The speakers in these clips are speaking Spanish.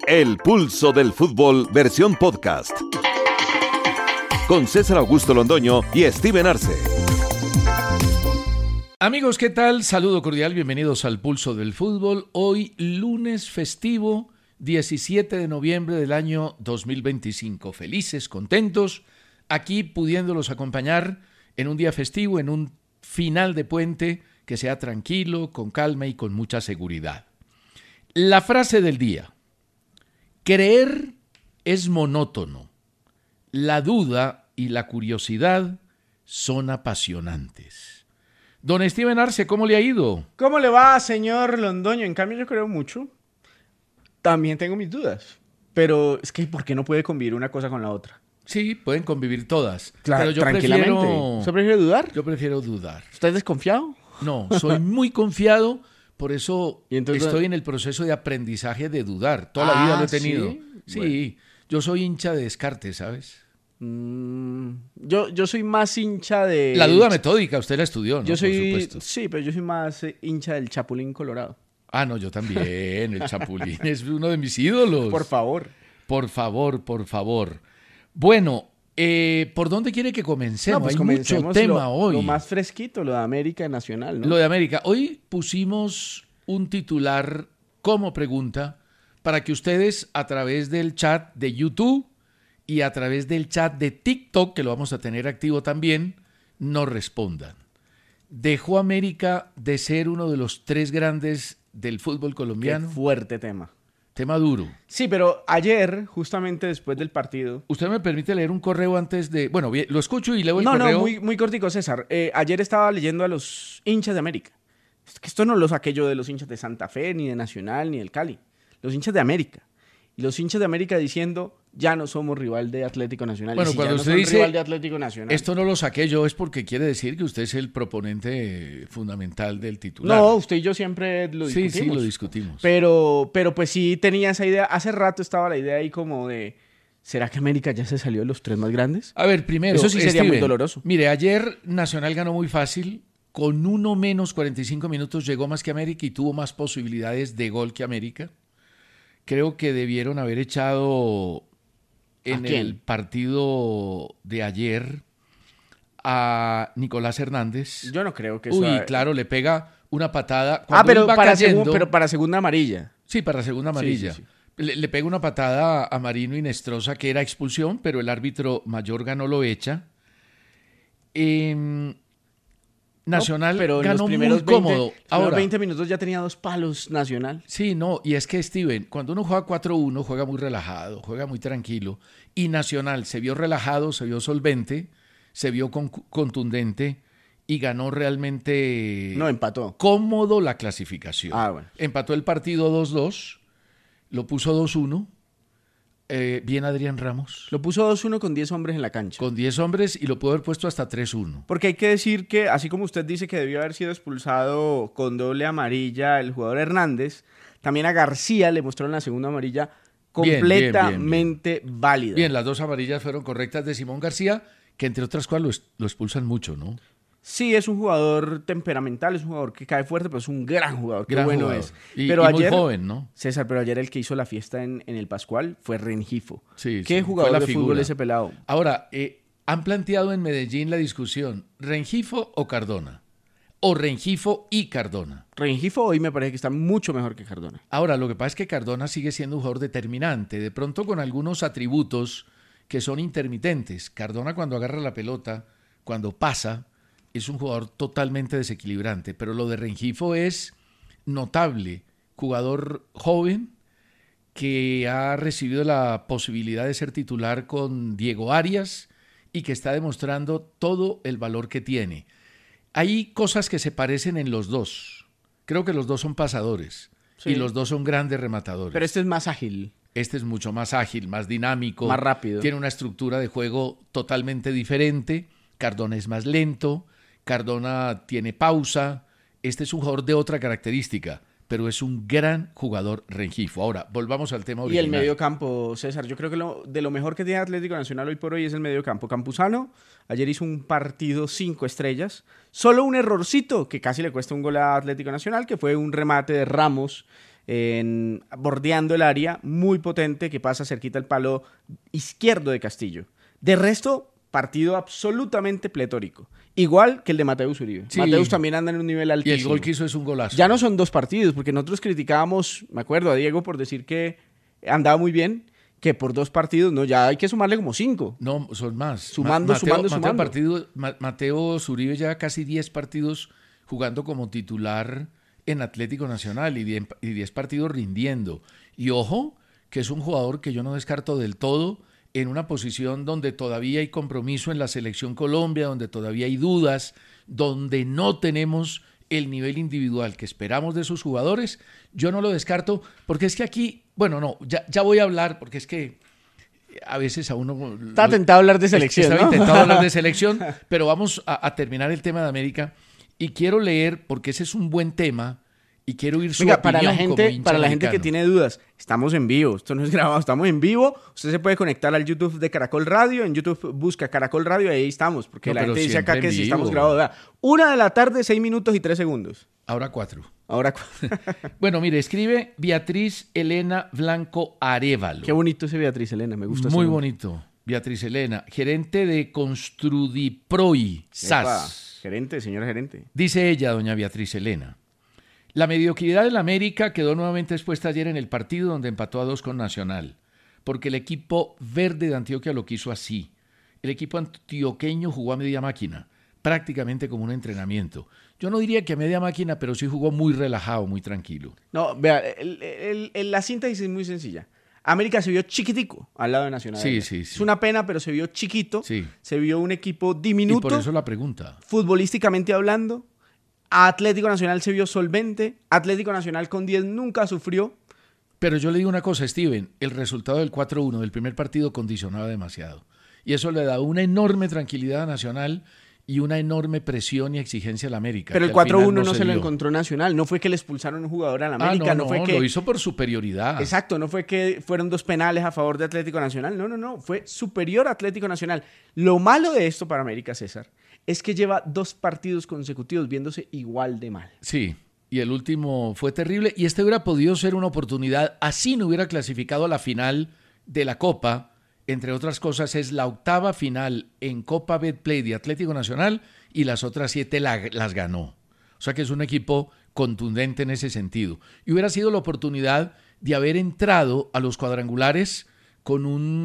El Pulso del Fútbol, versión podcast. Con César Augusto Londoño y Steven Arce. Amigos, ¿qué tal? Saludo cordial, bienvenidos al Pulso del Fútbol. Hoy, lunes festivo, 17 de noviembre del año 2025. Felices, contentos, aquí pudiéndolos acompañar en un día festivo, en un final de puente que sea tranquilo, con calma y con mucha seguridad. La frase del día: creer es monótono, la duda y la curiosidad son apasionantes. Don Steven Arce, ¿cómo le ha ido? ¿Cómo le va, señor Londoño? En cambio, yo creo mucho. También tengo mis dudas. Pero es que ¿por qué no puede convivir una cosa con la otra? Sí, pueden convivir todas. Claro, pero yo tranquilamente. ¿Usted prefiere dudar? Yo prefiero dudar. ¿Usted es desconfiado? No, soy muy confiado, por eso entonces, estoy en el proceso de aprendizaje de dudar. Toda la vida lo he tenido. Sí, bueno. Yo soy hincha de Descartes, ¿sabes? Yo soy más hincha de... La duda metódica, usted la estudió, ¿no? Yo soy... Por supuesto. Sí, pero yo soy más hincha del Chapulín Colorado. Ah, no, yo también. El Chapulín es uno de mis ídolos. Por favor. Por favor, por favor. Bueno, ¿por dónde quiere que comencemos? No, pues hay mucho tema hoy. Lo más fresquito, lo de América Nacional, ¿no? Lo de América. Hoy pusimos un titular como pregunta para que ustedes a través del chat de YouTube y a través del chat de TikTok, que lo vamos a tener activo también, nos respondan. ¿Dejó América de ser uno de los tres grandes del fútbol colombiano? Qué fuerte tema. Tema duro. Sí, pero ayer, justamente después del partido... ¿Usted me permite leer un correo antes de...? Bueno, bien, lo escucho y leo el correo. No, muy cortico, César. Ayer estaba leyendo a los hinchas de América. Es que esto no lo saqué yo de los hinchas de Santa Fe, ni de Nacional, ni del Cali. Los hinchas de América. Y los hinchas de América diciendo, ya no somos rival de Atlético Nacional. Bueno, y si cuando ya no usted son dice, rival de Atlético Nacional. Esto no lo saqué yo, es porque quiere decir que usted es el proponente fundamental del titular. No, usted y yo siempre lo discutimos. Sí, lo discutimos. Pero pues sí tenía esa idea. Hace rato estaba la idea ahí como de, ¿será que América ya se salió de los tres más grandes? A ver, primero, eso sí sería muy doloroso. Mire, ayer Nacional ganó muy fácil. Con uno menos 45 minutos llegó más que América y tuvo más posibilidades de gol que América. Creo que debieron haber echado en el partido de ayer a Nicolás Hernández. Yo no creo que eso... Uy, claro, le pega una patada. Pero para segunda amarilla. Sí, para segunda amarilla. Sí. Le pega una patada a Marino Inestrosa, que era expulsión, pero el árbitro Mayorga no lo echa. Nacional ganó muy cómodo. Ahora, los 20 minutos ya tenía 2 palos Nacional. Sí, no, y es que Steven, cuando uno juega 4-1, juega muy relajado, juega muy tranquilo, y Nacional se vio relajado, se vio solvente, se vio contundente y ganó realmente... No, empató. Cómodo la clasificación. Bueno. Empató el partido 2-2, lo puso 2-1. Bien Adrián Ramos. Lo puso 2-1 con 10 hombres en la cancha. Con 10 hombres y lo pudo haber puesto hasta 3-1. Porque hay que decir que, así como usted dice que debió haber sido expulsado con doble amarilla el jugador Hernández, también a García le mostraron la segunda amarilla completamente válida. Bien, las 2 amarillas fueron correctas de Simón García, que entre otras cosas lo expulsan mucho, ¿no? Sí, es un jugador temperamental, es un jugador que cae fuerte, pero es un gran jugador. Qué bueno jugador. Es. Pero ayer, muy joven, ¿no? César, pero ayer el que hizo la fiesta en el Pascual fue Rengifo. Sí, Qué jugador de fútbol ese pelado. Ahora, han planteado en Medellín la discusión, ¿Rengifo o Cardona? O Rengifo y Cardona. Rengifo hoy me parece que está mucho mejor que Cardona. Ahora, lo que pasa es que Cardona sigue siendo un jugador determinante, de pronto con algunos atributos que son intermitentes. Cardona cuando agarra la pelota, cuando pasa... es un jugador totalmente desequilibrante, pero lo de Rengifo es notable. Jugador joven que ha recibido la posibilidad de ser titular con Diego Arias y que está demostrando todo el valor que tiene. Hay cosas que se parecen en los dos. Creo que los dos son pasadores y los dos son grandes rematadores. Pero este es más ágil. Este es mucho más ágil, más dinámico. Más rápido. Tiene una estructura de juego totalmente diferente. Cardona es más lento. Cardona tiene pausa. Este es un jugador de otra característica, pero es un gran jugador Rengifo. Ahora, volvamos al tema original. Y el mediocampo, César, yo creo que de lo mejor que tiene Atlético Nacional hoy por hoy es el mediocampo. Campuzano ayer hizo un partido 5 estrellas, solo un errorcito que casi le cuesta un gol a Atlético Nacional, que fue un remate de Ramos bordeando el área, muy potente, que pasa cerquita al palo izquierdo de Castillo. De resto, partido absolutamente pletórico. Igual que el de Mateus Uribe. Sí. Mateus también anda en un nivel altísimo. Y el gol que hizo es un golazo. Ya no son 2 partidos, porque nosotros criticábamos, me acuerdo, a Diego por decir que andaba muy bien, que por 2 partidos, no, ya hay que sumarle como 5. No, son más. Sumando. Mateo Zuribe ya casi 10 partidos jugando como titular en Atlético Nacional y 10 partidos rindiendo. Y ojo, que es un jugador que yo no descarto del todo en una posición donde todavía hay compromiso en la Selección Colombia, donde todavía hay dudas, donde no tenemos el nivel individual que esperamos de sus jugadores. Yo no lo descarto, porque es que aquí, ya voy a hablar, porque es que a veces a uno... Está tentado a hablar de selección, Estaba ¿no? intentado hablar de selección, pero vamos a terminar el tema de América y quiero leer, porque ese es un buen tema, y quiero ir su opinión para la gente americano. que tiene dudas, estamos en vivo, esto no es grabado, estamos en vivo. Usted se puede conectar al YouTube de Caracol Radio, en YouTube busca Caracol Radio y ahí estamos, porque la gente dice acá que si estamos grabados. Vea, 1:00 6 minutos y 3 segundos. Ahora 4. Bueno, mire, escribe Beatriz Elena Blanco Arévalo. Qué bonito ese Beatriz Elena, me gusta. Muy bonito, Beatriz Elena, gerente de Construdiproi, SAS. Señora gerente. Dice ella, doña Beatriz Elena. La mediocridad del América quedó nuevamente expuesta ayer en el partido donde empató a 2 con Nacional, porque el equipo verde de Antioquia lo quiso así. El equipo antioqueño jugó a media máquina, prácticamente como un entrenamiento. Yo no diría que a media máquina, pero sí jugó muy relajado, muy tranquilo. No, vea, la síntesis es muy sencilla. América se vio chiquitico al lado de Nacional. Sí. Es una pena, pero se vio chiquito. Sí. Se vio un equipo diminuto. Y por eso la pregunta. Futbolísticamente hablando, Atlético Nacional se vio solvente. Atlético Nacional con 10 nunca sufrió. Pero yo le digo una cosa, Steven, el resultado del 4-1 del primer partido condicionaba demasiado. Y eso le da una enorme tranquilidad a Nacional y una enorme presión y exigencia a la América. Pero el 4-1 no se lo encontró Nacional. No fue que le expulsaron un jugador a la América. No, fue que... lo hizo por superioridad. Exacto, no fue que fueron 2 penales a favor de Atlético Nacional. No. Fue superior a Atlético Nacional. Lo malo de esto para América, César, es que lleva 2 partidos consecutivos viéndose igual de mal. Sí, y el último fue terrible. Y este hubiera podido ser una oportunidad. Así no hubiera clasificado a la final de la Copa. Entre otras cosas, es la 8ª final en Copa Betplay de Atlético Nacional y las otras 7 las ganó. O sea que es un equipo contundente en ese sentido. Y hubiera sido la oportunidad de haber entrado a los cuadrangulares con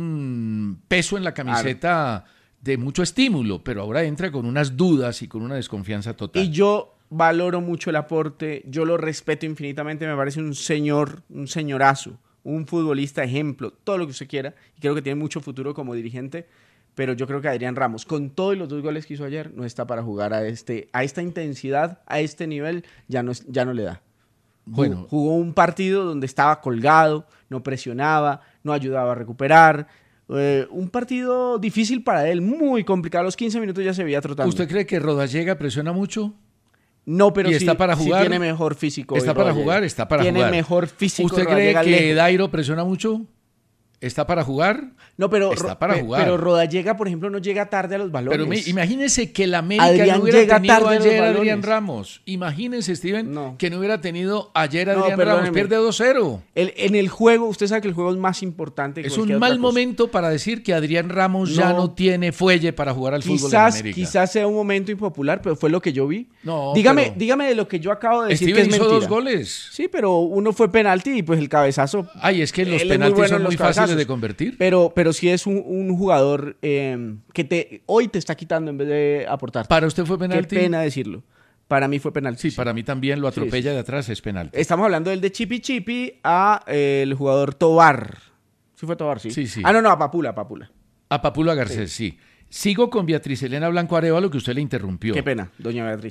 un peso en la camiseta de mucho estímulo, pero ahora entra con unas dudas y con una desconfianza total. Y yo valoro mucho el aporte, yo lo respeto infinitamente, me parece un señorazo. Un futbolista ejemplo, todo lo que usted quiera, y creo que tiene mucho futuro como dirigente, pero yo creo que Adrián Ramos, con todos los 2 goles que hizo ayer, no está para jugar a esta intensidad, a este nivel, ya no le da. Bueno, jugó un partido donde estaba colgado, no presionaba, no ayudaba a recuperar, un partido difícil para él, muy complicado, a los 15 minutos ya se veía trotando. ¿Usted cree que Rodallega presiona mucho? No, pero está para jugar. Sí tiene mejor físico. Está para jugar. Tiene mejor físico. ¿Usted cree que Dairo presiona mucho? ¿Está para jugar? No, pero está para jugar. Pero Rodallega, por ejemplo, no llega tarde a los balones. Pero imagínese que la América no hubiera tenido ayer a Adrián Ramos. Imagínese, Steven, que no hubiera tenido ayer a Adrián Ramos. Pierde 2-0. En el juego, usted sabe que el juego es más importante que es un mal momento para decir que Adrián Ramos ya no tiene fuelle para jugar al fútbol en América. Quizás sea un momento impopular, pero fue lo que yo vi. No, dígame de lo que yo acabo de decir, Steven que es hizo mentira. 2 goles. Sí, pero uno fue penalti y pues el cabezazo. Ay, es que los penaltis son muy fáciles de convertir. Pero sí es un jugador que hoy te está quitando en vez de aportar. ¿Para usted fue penalti? Qué pena decirlo. Para mí fue penalti. Sí, para mí también lo atropella de atrás, es penalti. Estamos hablando del de Chipi Chipi a el jugador Tobar. ¿Sí fue Tobar? Sí. Sí. No, a Papula. A Papula Garcés, sí. Sigo con Beatriz Elena Blanco Arévalo, que usted le interrumpió. Qué pena, doña Beatriz.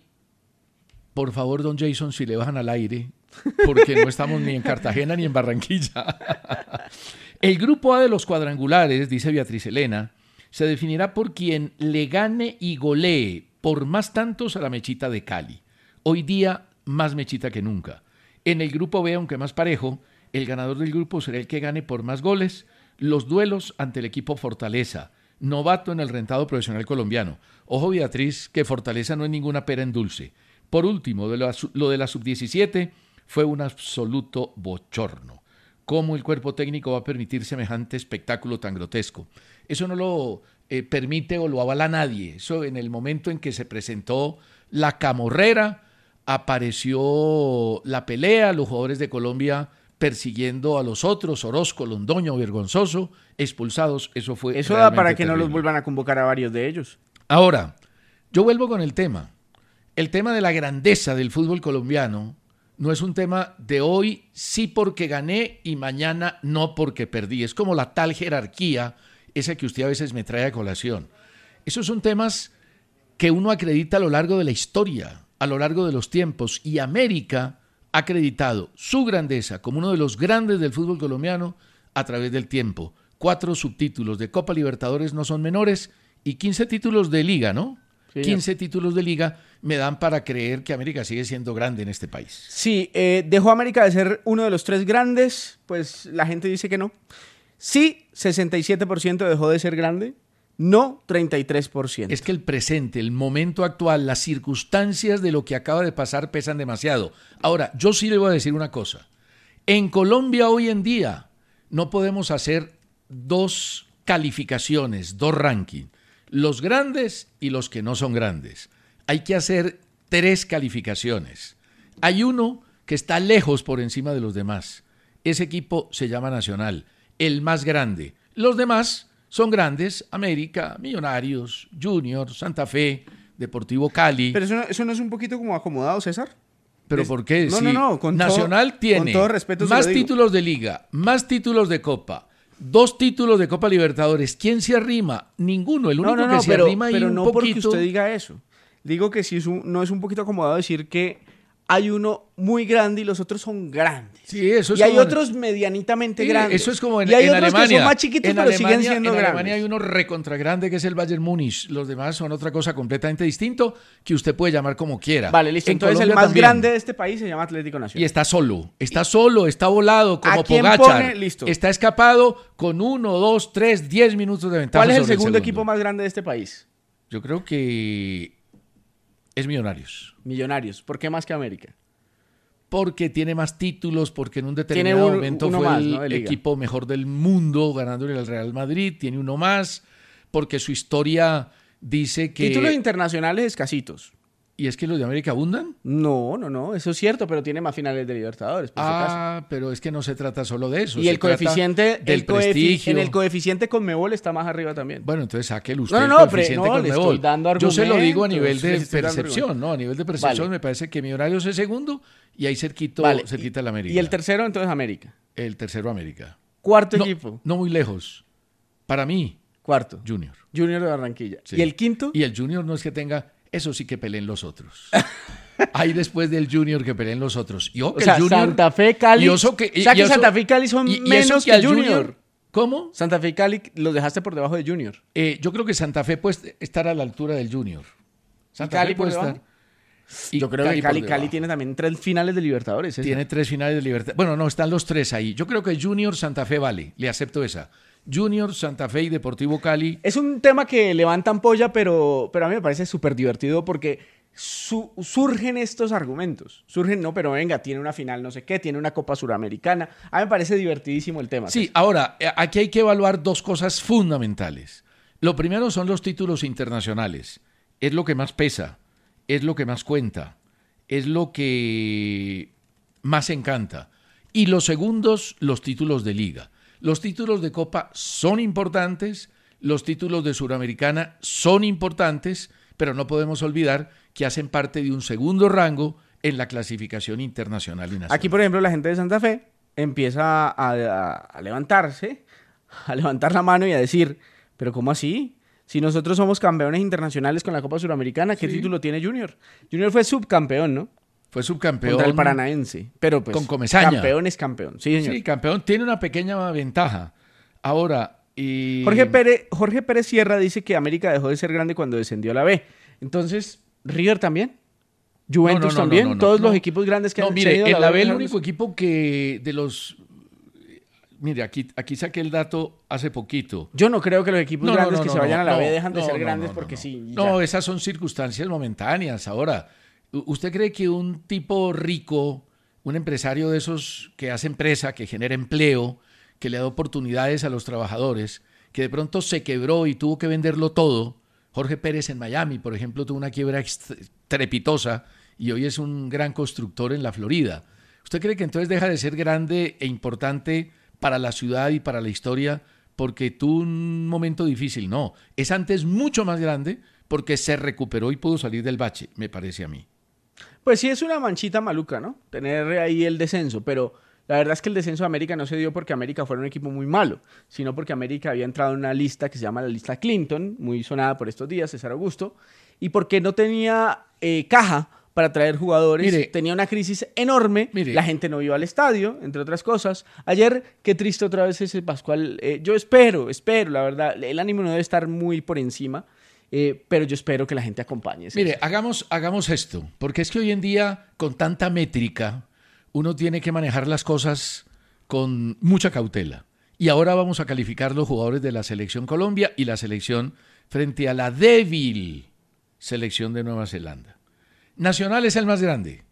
Por favor, don Jason, si le bajan al aire, porque no estamos ni en Cartagena ni en Barranquilla. El grupo A de los cuadrangulares, dice Beatriz Elena, se definirá por quien le gane y golee por más tantos a la Mechita de Cali. Hoy día, más Mechita que nunca. En el grupo B, aunque más parejo, el ganador del grupo será el que gane por más goles los duelos ante el equipo Fortaleza, novato en el rentado profesional colombiano. Ojo, Beatriz, que Fortaleza no es ninguna pera en dulce. Por último, lo de la sub-17, fue un absoluto bochorno. ¿Cómo el cuerpo técnico va a permitir semejante espectáculo tan grotesco? Eso no lo permite o lo avala nadie. Eso en el momento en que se presentó la camorrera, apareció la pelea, los jugadores de Colombia persiguiendo a los otros, Orozco, Londoño, Vergonzoso, expulsados. Eso fue Eso da para que terrible. no los vuelvan a convocar a varios de ellos. Ahora, yo vuelvo con el tema. El tema de la grandeza del fútbol colombiano no es un tema de hoy sí porque gané y mañana no porque perdí. Es como la tal jerarquía, esa que usted a veces me trae a colación. Esos son temas que uno acredita a lo largo de la historia, a lo largo de los tiempos, y América ha acreditado su grandeza como uno de los grandes del fútbol colombiano a través del tiempo. 4 subtítulos de Copa Libertadores no son menores y 15 títulos de Liga, ¿no? Sí, 15 títulos de Liga me dan para creer que América sigue siendo grande en este país. Sí, dejó América de ser uno de los 3 grandes, pues la gente dice que no. Sí, 67% dejó de ser grande, no 33%. Es que el presente, el momento actual, las circunstancias de lo que acaba de pasar pesan demasiado. Ahora, yo sí le voy a decir una cosa. En Colombia hoy en día no podemos hacer 2 calificaciones, 2 rankings. Los grandes y los que no son grandes. Hay que hacer 3 calificaciones. Hay uno que está lejos por encima de los demás. Ese equipo se llama Nacional, el más grande. Los demás son grandes: América, Millonarios, Junior, Santa Fe, Deportivo Cali. Pero eso no es un poquito como acomodado, César. ¿Pero por qué? No, sí. no. Nacional tiene con todo respeto más títulos de Liga, más títulos de Copa, 2 títulos de Copa Libertadores. ¿Quién se arrima? Ninguno. El único que se arrima ahí pero un no poquito. Porque usted diga eso. Digo que sí no es un poquito acomodado decir que hay uno muy grande y los otros son grandes. Sí, eso es y hay otros medianitamente grandes. Eso es como en y hay en otros Alemania. que son más chiquitos, pero siguen siendo en grandes. Alemania hay uno recontra grande que es el Bayern Múnich. Los demás son otra cosa completamente distinto que usted puede llamar como quiera. Vale, listo. Entonces Colombia el más también. grande de este país se llama Atlético Nacional. Y está solo, está volado como ¿A quién Pogacar. pone? Listo. Está escapado con 1, 2, 3, 10 minutos de ventaja. ¿Cuál es el sobre segundo equipo más grande de este país? Yo creo que es Millonarios. Millonarios. ¿Por qué más que América? Porque tiene más títulos, porque en un determinado momento uno fue más, el ¿no? equipo mejor del mundo, ganándole al Real Madrid, tiene uno más, porque su historia dice que... Títulos internacionales escasitos. ¿Y es que los de América abundan? No, eso es cierto, pero tiene más finales de Libertadores. Por si acaso. Pero es que no se trata solo de eso. Y el coeficiente del prestigio. En el coeficiente Conmebol está más arriba también. Bueno, entonces sáquele usted No, el coeficiente le Conmebol. estoy dando argumentos. Yo se lo digo a nivel de Les estoy dando percepción, ¿no? A nivel de percepción Vale. me parece que Millonarios es segundo y ahí cerquita el América. Y el tercero, entonces, América. El tercero, América. Cuarto equipo. No muy lejos. Para mí, Cuarto. Junior. Junior de Barranquilla. Sí. ¿Y el quinto? Y el Junior no es que tenga... Eso sí que peleen los otros. Hay después del Junior que peleen los otros. Y o sea, Junior, Santa Fe, Cali. Santa Fe y Cali son menos que Junior. ¿Cómo? Santa Fe y Cali los dejaste por debajo de Junior. Yo creo que Santa Fe puede estar a la altura del Junior. Santa Cali Fe puede por estar. Yo creo que Cali tiene también 3 finales de Libertadores. Tiene 3 finales de Libertadores. Bueno, no, están los 3 ahí. Yo creo que Junior, Santa Fe vale. Le acepto esa. Junior, Santa Fe y Deportivo Cali. Es un tema que levantan polla, pero a mí me parece súper divertido porque surgen estos argumentos. No, pero venga, tiene una final no sé qué, tiene una Copa Suramericana. A mí me parece divertidísimo el tema. Sí, ahora, aquí hay que evaluar 2 cosas fundamentales. Lo primero son los títulos internacionales. Es lo que más pesa, es lo que más cuenta, es lo que más encanta. Y los segundos, los títulos de liga. Los títulos de Copa son importantes, los títulos de Suramericana son importantes, pero no podemos olvidar que hacen parte de un segundo rango en la clasificación internacional y nacional. Aquí, por ejemplo, la gente de Santa Fe empieza a levantarse, a levantar la mano y a decir, ¿pero cómo así? Si nosotros somos campeones internacionales con la Copa Suramericana, ¿qué título tiene Junior? Junior fue subcampeón, ¿no? Fue subcampeón. Contra el Paranaense. Pero pues, con Comesaña. Campeón es campeón. Sí, señor. Sí, campeón. Tiene una pequeña ventaja. Ahora... Jorge Pérez Sierra dice que América dejó de ser grande cuando descendió a la B. Entonces, ¿River también? ¿Juventus también? ¿Todos los equipos grandes que han mire, tenido en la B el único equipo que de los... Mire, aquí saqué el dato hace poquito. Yo no creo que los equipos grandes que se vayan a la B dejan de ser no, grandes no, porque no. sí. No, esas son circunstancias momentáneas. Ahora, ¿usted cree que un tipo rico un empresario de esos que hace empresa, que genera empleo, que le da oportunidades a los trabajadores, que de pronto se quebró y tuvo que venderlo todo. Jorge Pérez en Miami, por ejemplo, tuvo una quiebra estrepitosa y hoy es un gran constructor en la Florida. ¿Usted cree que entonces deja de ser grande e importante para la ciudad y para la historia porque tuvo un momento difícil? No, es antes mucho más grande porque se recuperó y pudo salir del bache, me parece a mí. Pues sí, es una manchita maluca, ¿no? Tener ahí el descenso, pero la verdad es que el descenso de América no se dio porque América fuera un equipo muy malo, sino porque América había entrado en una lista que se llama la lista Clinton, muy sonada por estos días, César Augusto, y porque no tenía caja para traer jugadores, Mire, tenía una crisis enorme, mire, la gente no iba al estadio, entre otras cosas. Ayer, qué triste otra vez ese Pascual, yo espero, la verdad, el ánimo no debe estar muy por encima, pero yo espero que la gente acompañe. Mire, hagamos esto, porque es que hoy en día, con tanta métrica, uno tiene que manejar las cosas con mucha cautela. Y ahora vamos a calificar los jugadores de la Selección Colombia y la selección frente a la débil selección de Nueva Zelanda. Nacional es el más grande.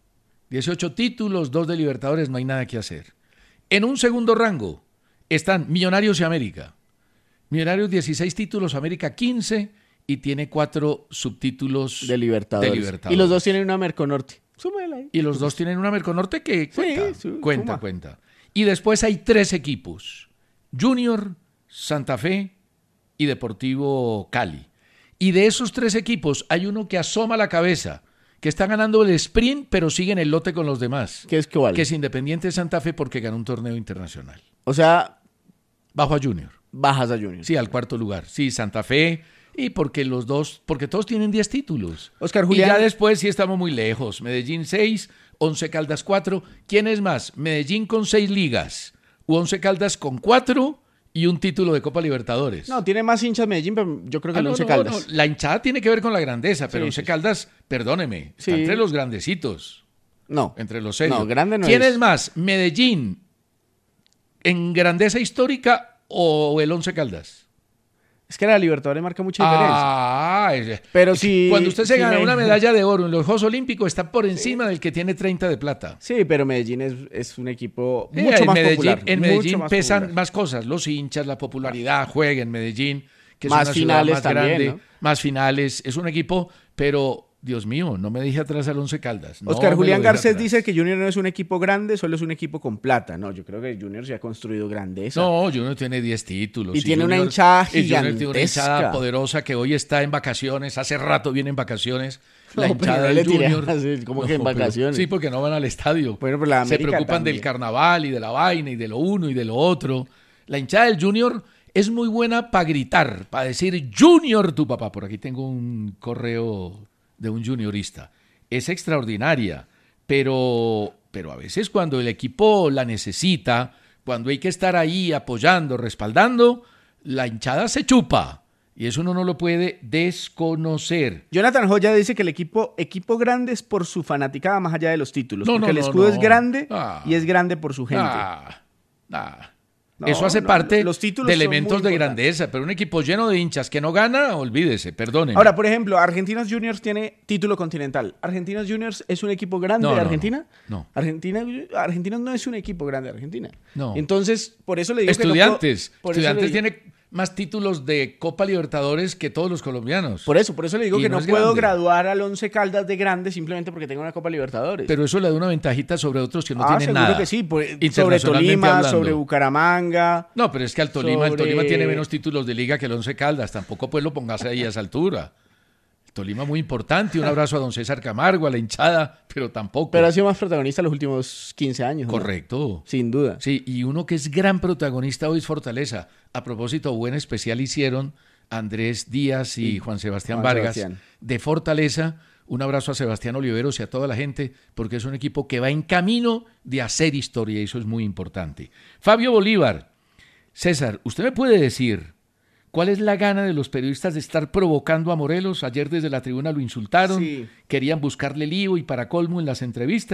18 títulos, 2 de Libertadores, no hay nada que hacer. En un segundo rango están Millonarios y América. Millonarios 16 títulos, América 15 y tiene 4 subtítulos de Libertadores. Y los dos tienen una Merconorte. Súmela ahí. Y los dos tienen una Merconorte que cuenta, sí, cuenta. Y después hay 3 equipos: Junior, Santa Fe y Deportivo Cali. Y de esos 3 equipos hay uno que asoma la cabeza, que está ganando el sprint, pero sigue en el lote con los demás. ¿Qué es que vale? Que es Independiente Santa Fe porque ganó un torneo internacional. O sea, bajo a Junior. Bajas a Junior. Sí, al cuarto lugar. Sí, Santa Fe. Y porque todos tienen 10 títulos. Oscar Julián. Y ya después sí estamos muy lejos. Medellín 6, 11 Caldas 4. ¿Quién es más? Medellín con 6 ligas, u 11 Caldas con 4 y un título de Copa Libertadores. No, tiene más hinchas Medellín, pero yo creo que el 11 Caldas. No. La hinchada tiene que ver con la grandeza, pero Sí, 11 sí. Caldas, perdóneme, está entre los grandecitos. No. Entre los serios. No, grande no ¿Quién es. es más? ¿Medellín en grandeza histórica o el 11 Caldas? Es que la Libertadores marca mucha diferencia. Pero si cuando usted se si gana me- una medalla de oro en los Juegos Olímpicos, está por encima del que tiene 30 de plata. Sí, pero Medellín es un equipo mucho en más Medellín, popular. En mucho Medellín más pesan popular. más cosas, los hinchas, la popularidad, juega en Medellín, que es Más una ciudad finales más también, grande, ¿no? más finales, es un equipo, pero Dios mío, no me dije atrás al 11 Caldas. No Oscar me Julián lo dije Garcés atrás. dice que Junior no es un equipo grande, solo es un equipo con plata. No, yo creo que Junior se ha construido grandeza. No, Junior tiene 10 títulos. Y tiene una hinchada y Junior tiene una gigantesca. hinchada poderosa que hoy está en vacaciones, hace rato viene en vacaciones. La No, hinchada pero no del le tiré Junior. así, como que en pero- vacaciones. sí, porque no van al estadio. Bueno, pero la Se América preocupan también. del carnaval y de la vaina y de lo uno y de lo otro. La hinchada del Junior es muy buena para gritar, para decir Junior tu papá. Por aquí tengo un correo de un juniorista. Es extraordinaria, pero a veces cuando el equipo la necesita, cuando hay que estar ahí apoyando, respaldando, la hinchada se chupa. Y eso uno no lo puede desconocer. Jonathan Joya dice que el equipo grande es por su fanaticada más allá de los títulos. No, porque no, el no, escudo no. es grande Ah. y es grande por su gente. No, Eso hace no, parte los títulos de son elementos muy de importantes. grandeza, pero un equipo lleno de hinchas que no gana, olvídese, perdónenme. Ahora, por ejemplo, Argentinos Juniors tiene título continental. ¿Argentinos Juniors es un equipo grande No, de no, Argentina? no. Argentinos no es un equipo grande de Argentina. No. Entonces, por eso le digo Estudiantes. que no puedo- por eso Estudiantes le- tiene más títulos de Copa Libertadores que todos los colombianos. Por eso le digo Y que no no es puedo grande. graduar al Once Caldas de grande simplemente porque tengo una Copa Libertadores. Pero eso le da una ventajita sobre otros que no tienen seguro nada. que sí. Sobre Internacionalmente Tolima, hablando. sobre Bucaramanga. No, pero es que el Tolima sobre- tiene menos títulos de liga que el Once Caldas. Tampoco pues lo pongas ahí a esa altura. El Tolima muy importante. Un abrazo a don César Camargo, a la hinchada, pero tampoco. Pero ha sido más protagonista los últimos 15 años. ¿no? Correcto. Sin duda. Sí, y uno que es gran protagonista hoy es Fortaleza. A propósito, buen especial hicieron Andrés Díaz y Juan Sebastián Juan Vargas Sebastián. de Fortaleza. Un abrazo a Sebastián Oliveros y a toda la gente, porque es un equipo que va en camino de hacer historia y eso es muy importante. Fabio Bolívar. César, ¿usted me puede decir cuál es la gana de los periodistas de estar provocando a Morelos? Ayer desde la tribuna lo insultaron, Sí. querían buscarle lío y para colmo en las entrevistas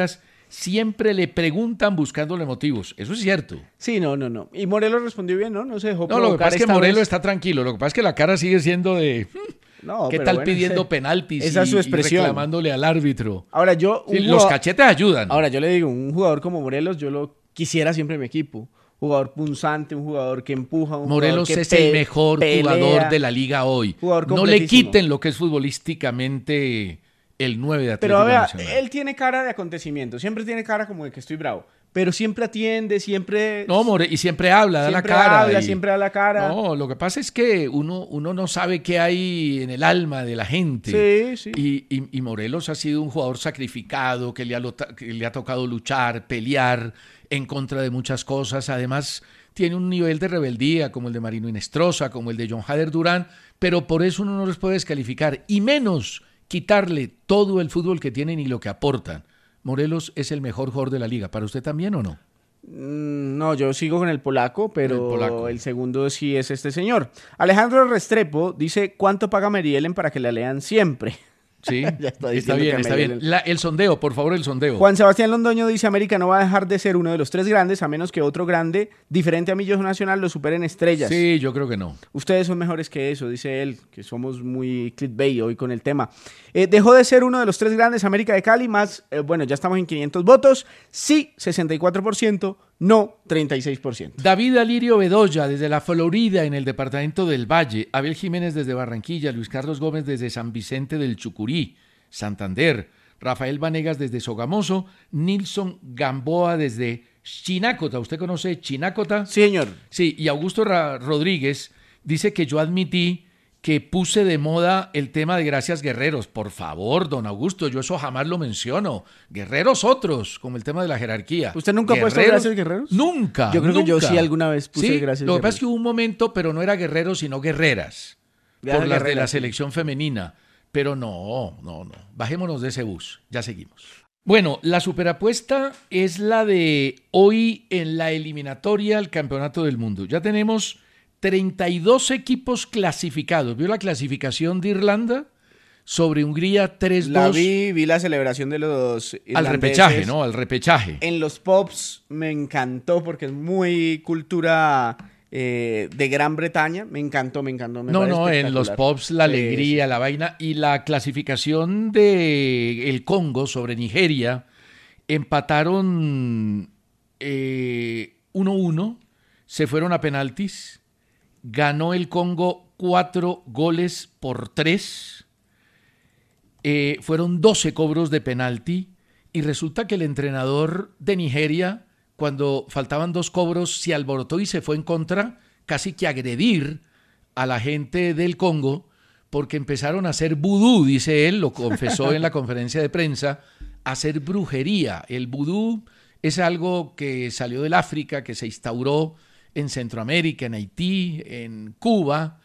siempre le preguntan buscándole motivos. Eso es cierto. Sí, no. Y Morelos respondió bien, ¿no? No se dejó No, lo que pasa es que esta Morelos vez. está tranquilo. Lo que pasa es que la cara sigue siendo de... No, ¿Qué pero tal bueno, pidiendo penaltis esa es su y expresión. reclamándole al árbitro? Ahora yo... Sí, los cachetes ayudan. Ahora yo le digo, un jugador como Morelos, yo lo quisiera siempre en mi equipo. Jugador punzante, un jugador que empuja, un Morelos jugador es que el mejor pelea. jugador de la liga hoy. Jugador No le completísimo. quiten lo que es futbolísticamente el 9 de Atlético Pero a ver, Nacional. él tiene cara de acontecimiento, siempre tiene cara como de que estoy bravo, pero siempre atiende, siempre... No, y siempre habla, da la siempre cara. habla, siempre da la cara. No, lo que pasa es que uno no sabe qué hay en el alma de la gente. Sí. Y Morelos ha sido un jugador sacrificado, que le ha tocado luchar, pelear en contra de muchas cosas. Además, tiene un nivel de rebeldía como el de Marino Inestrosa, como el de John Hader Durán, pero por eso uno no los puede descalificar, y menos quitarle todo el fútbol que tienen y lo que aportan. Morelos es el mejor jugador de la liga. ¿Para usted también o no? No, yo sigo con el polaco, pero El polaco. el segundo sí es este señor. Alejandro Restrepo dice, ¿cuánto paga Merielen para que la lean siempre? Sí, Ya está está diciendo bien, que está Merielen. bien. El sondeo, por favor, el sondeo. Juan Sebastián Londoño dice, América no va a dejar de ser uno de los tres grandes, a menos que otro grande, diferente a Millos Nacional, lo superen estrellas. Sí, yo creo que no. Ustedes son mejores que eso, dice él, que somos muy clickbait hoy con el tema. Dejó de ser uno de los tres grandes, América de Cali, más, bueno, ya estamos en 500 votos, sí, 64%, no, 36%. David Alirio Bedoya, desde la Florida, en el departamento del Valle. Abel Jiménez, desde Barranquilla. Luis Carlos Gómez, desde San Vicente del Chucurí, Santander. Rafael Vanegas, desde Sogamoso. Nilson Gamboa, desde Chinácota. ¿Usted conoce Chinácota? Sí, señor. Sí, y Augusto Rodríguez dice que yo admití que puse de moda el tema de Gracias Guerreros. Por favor, don Augusto, yo eso jamás lo menciono. Guerreros otros, como el tema de la jerarquía. ¿Usted nunca ha puesto Gracias Guerreros? Nunca. Yo creo que yo nunca. sí alguna vez puse Sí, Gracias lo que pasa es Guerreros. que hubo un momento, pero no era guerreros, sino guerreras. Gracias Por las de la Guerreras, sí. selección femenina. Pero no. Bajémonos de ese bus. Ya seguimos. Bueno, la superapuesta es la de hoy en la eliminatoria al Campeonato del Mundo. Ya tenemos 32 equipos clasificados. ¿Vio la clasificación de Irlanda? Sobre Hungría 3-2. La vi la celebración de los al irlandeses. repechaje, ¿no? Al repechaje. En los pubs me encantó porque es muy cultura de Gran Bretaña. Me encantó. Me No, parece en los espectacular. pubs la Sí, alegría, sí. la vaina y la clasificación de el Congo sobre Nigeria empataron 1-1, se fueron a penaltis, ganó el Congo 4-3, fueron 12 cobros de penalti y resulta que el entrenador de Nigeria, cuando faltaban 2 cobros, se alborotó y se fue en contra, casi que agredir a la gente del Congo, porque empezaron a hacer vudú, dice él, lo confesó en la conferencia de prensa, a hacer brujería. El vudú es algo que salió del África, que se instauró en Centroamérica, en Haití, en Cuba,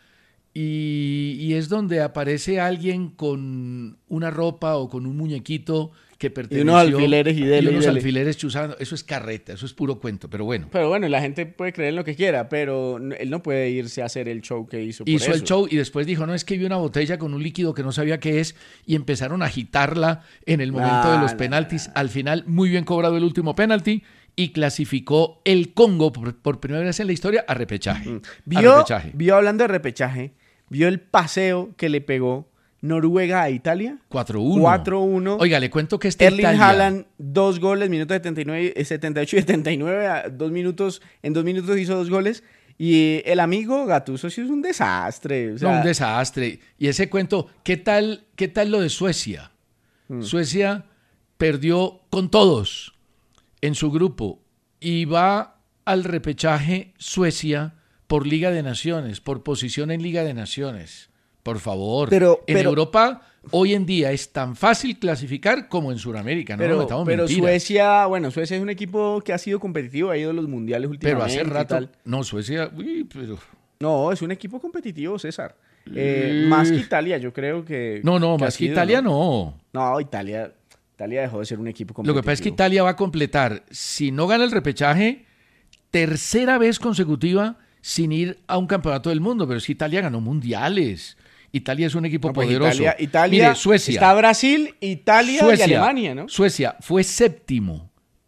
y es donde aparece alguien con una ropa o con un muñequito que perteneció... Y unos alfileres y dele, unos y dele. alfileres chuzando. Eso es carreta, eso es puro cuento, pero bueno. Pero bueno, la gente puede creer en lo que quiera, pero él no puede irse a hacer el show que hizo. Por Hizo el eso. show y después dijo, no, es que vi una botella con un líquido que no sabía qué es y empezaron a agitarla en el momento de los penaltis. Al final, muy bien cobrado el último penalti y clasificó el Congo por primera vez en la historia a repechaje. Vio hablando de repechaje, vio el paseo que le pegó Noruega a Italia. 4-1. 4-1. Oiga, le cuento que este Erling Italia... Haaland, 2 goles, minutos 78 y 79, en 2 minutos hizo 2 goles. Y el amigo Gattuso sí es un desastre. O sea, No, un desastre. Y ese cuento, ¿qué tal lo de Suecia? Suecia perdió con todos en su grupo y va al repechaje Suecia por Liga de Naciones, por posición en Liga de Naciones. Por favor. Pero- en Europa hoy en día es tan fácil clasificar como en Sudamérica. No nos metamos pero mentiras. Suecia es un equipo que ha sido competitivo, ha ido a los mundiales Pero últimamente. hace y rato... tal. No, Suecia... Uy, pero... No, es un equipo competitivo, César. Más que Italia, yo creo que... No, ha más que sido, Italia no. No, Italia dejó de ser un equipo Lo competitivo. que pasa es que Italia va a completar, si no gana el repechaje, tercera vez consecutiva sin ir a un campeonato del mundo. Pero es que Italia ganó mundiales. Italia es un equipo No, pues poderoso. Italia Mire, Suecia. Está Brasil, Italia y Alemania, ¿no? Suecia fue séptimo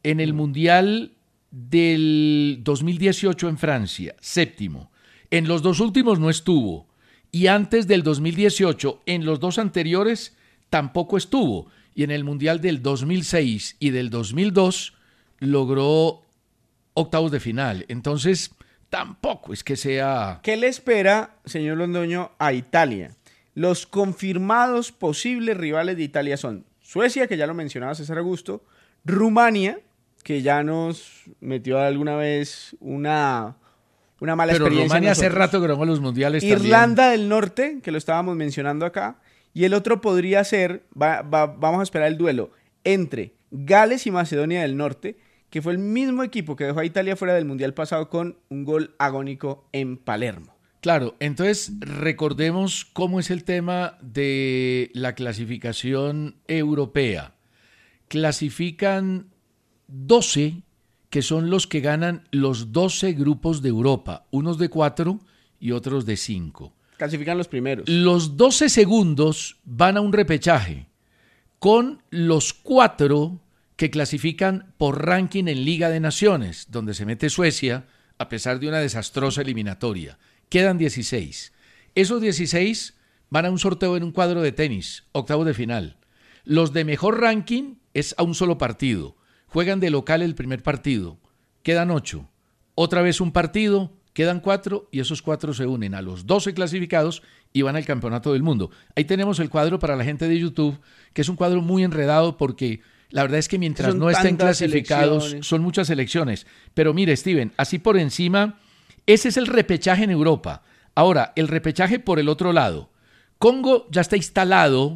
En el Mundial del 2018 en Francia, séptimo. En los dos últimos no estuvo. Y antes del 2018, en los dos anteriores, tampoco estuvo. Y en el Mundial del 2006 y del 2002 logró octavos de final. Entonces, tampoco es que sea... ¿Qué le espera, señor Londoño, a Italia? Los confirmados posibles rivales de Italia son Suecia, que ya lo mencionaba César Augusto, Rumania, que ya nos metió alguna vez una mala Pero experiencia. Rumania hace rato que ganó los mundiales Irlanda también. del Norte, que lo estábamos mencionando acá, y el otro podría ser, vamos a esperar el duelo, entre Gales y Macedonia del Norte, que fue el mismo equipo que dejó a Italia fuera del Mundial pasado con un gol agónico en Palermo. Claro, entonces recordemos cómo es el tema de la clasificación europea. Clasifican 12, que son los que ganan los 12 grupos de Europa, unos de 4 y otros de 5. Clasifican los primeros. Los 12 segundos van a un repechaje con los 4 que clasifican por ranking en Liga de Naciones, donde se mete Suecia a pesar de una desastrosa eliminatoria. Quedan 16. Esos 16 van a un sorteo en un cuadro de tenis, octavos de final. Los de mejor ranking es a un solo partido. Juegan de local el primer partido. Quedan 8. Otra vez un partido, quedan 4 y esos 4 se unen a los 12 clasificados y van al Campeonato del Mundo. Ahí tenemos el cuadro para la gente de YouTube, que es un cuadro muy enredado porque la verdad es que mientras no estén clasificados son muchas selecciones. Pero mire, Steven, así por encima, ese es el repechaje en Europa. Ahora, el repechaje por el otro lado. Congo ya está instalado,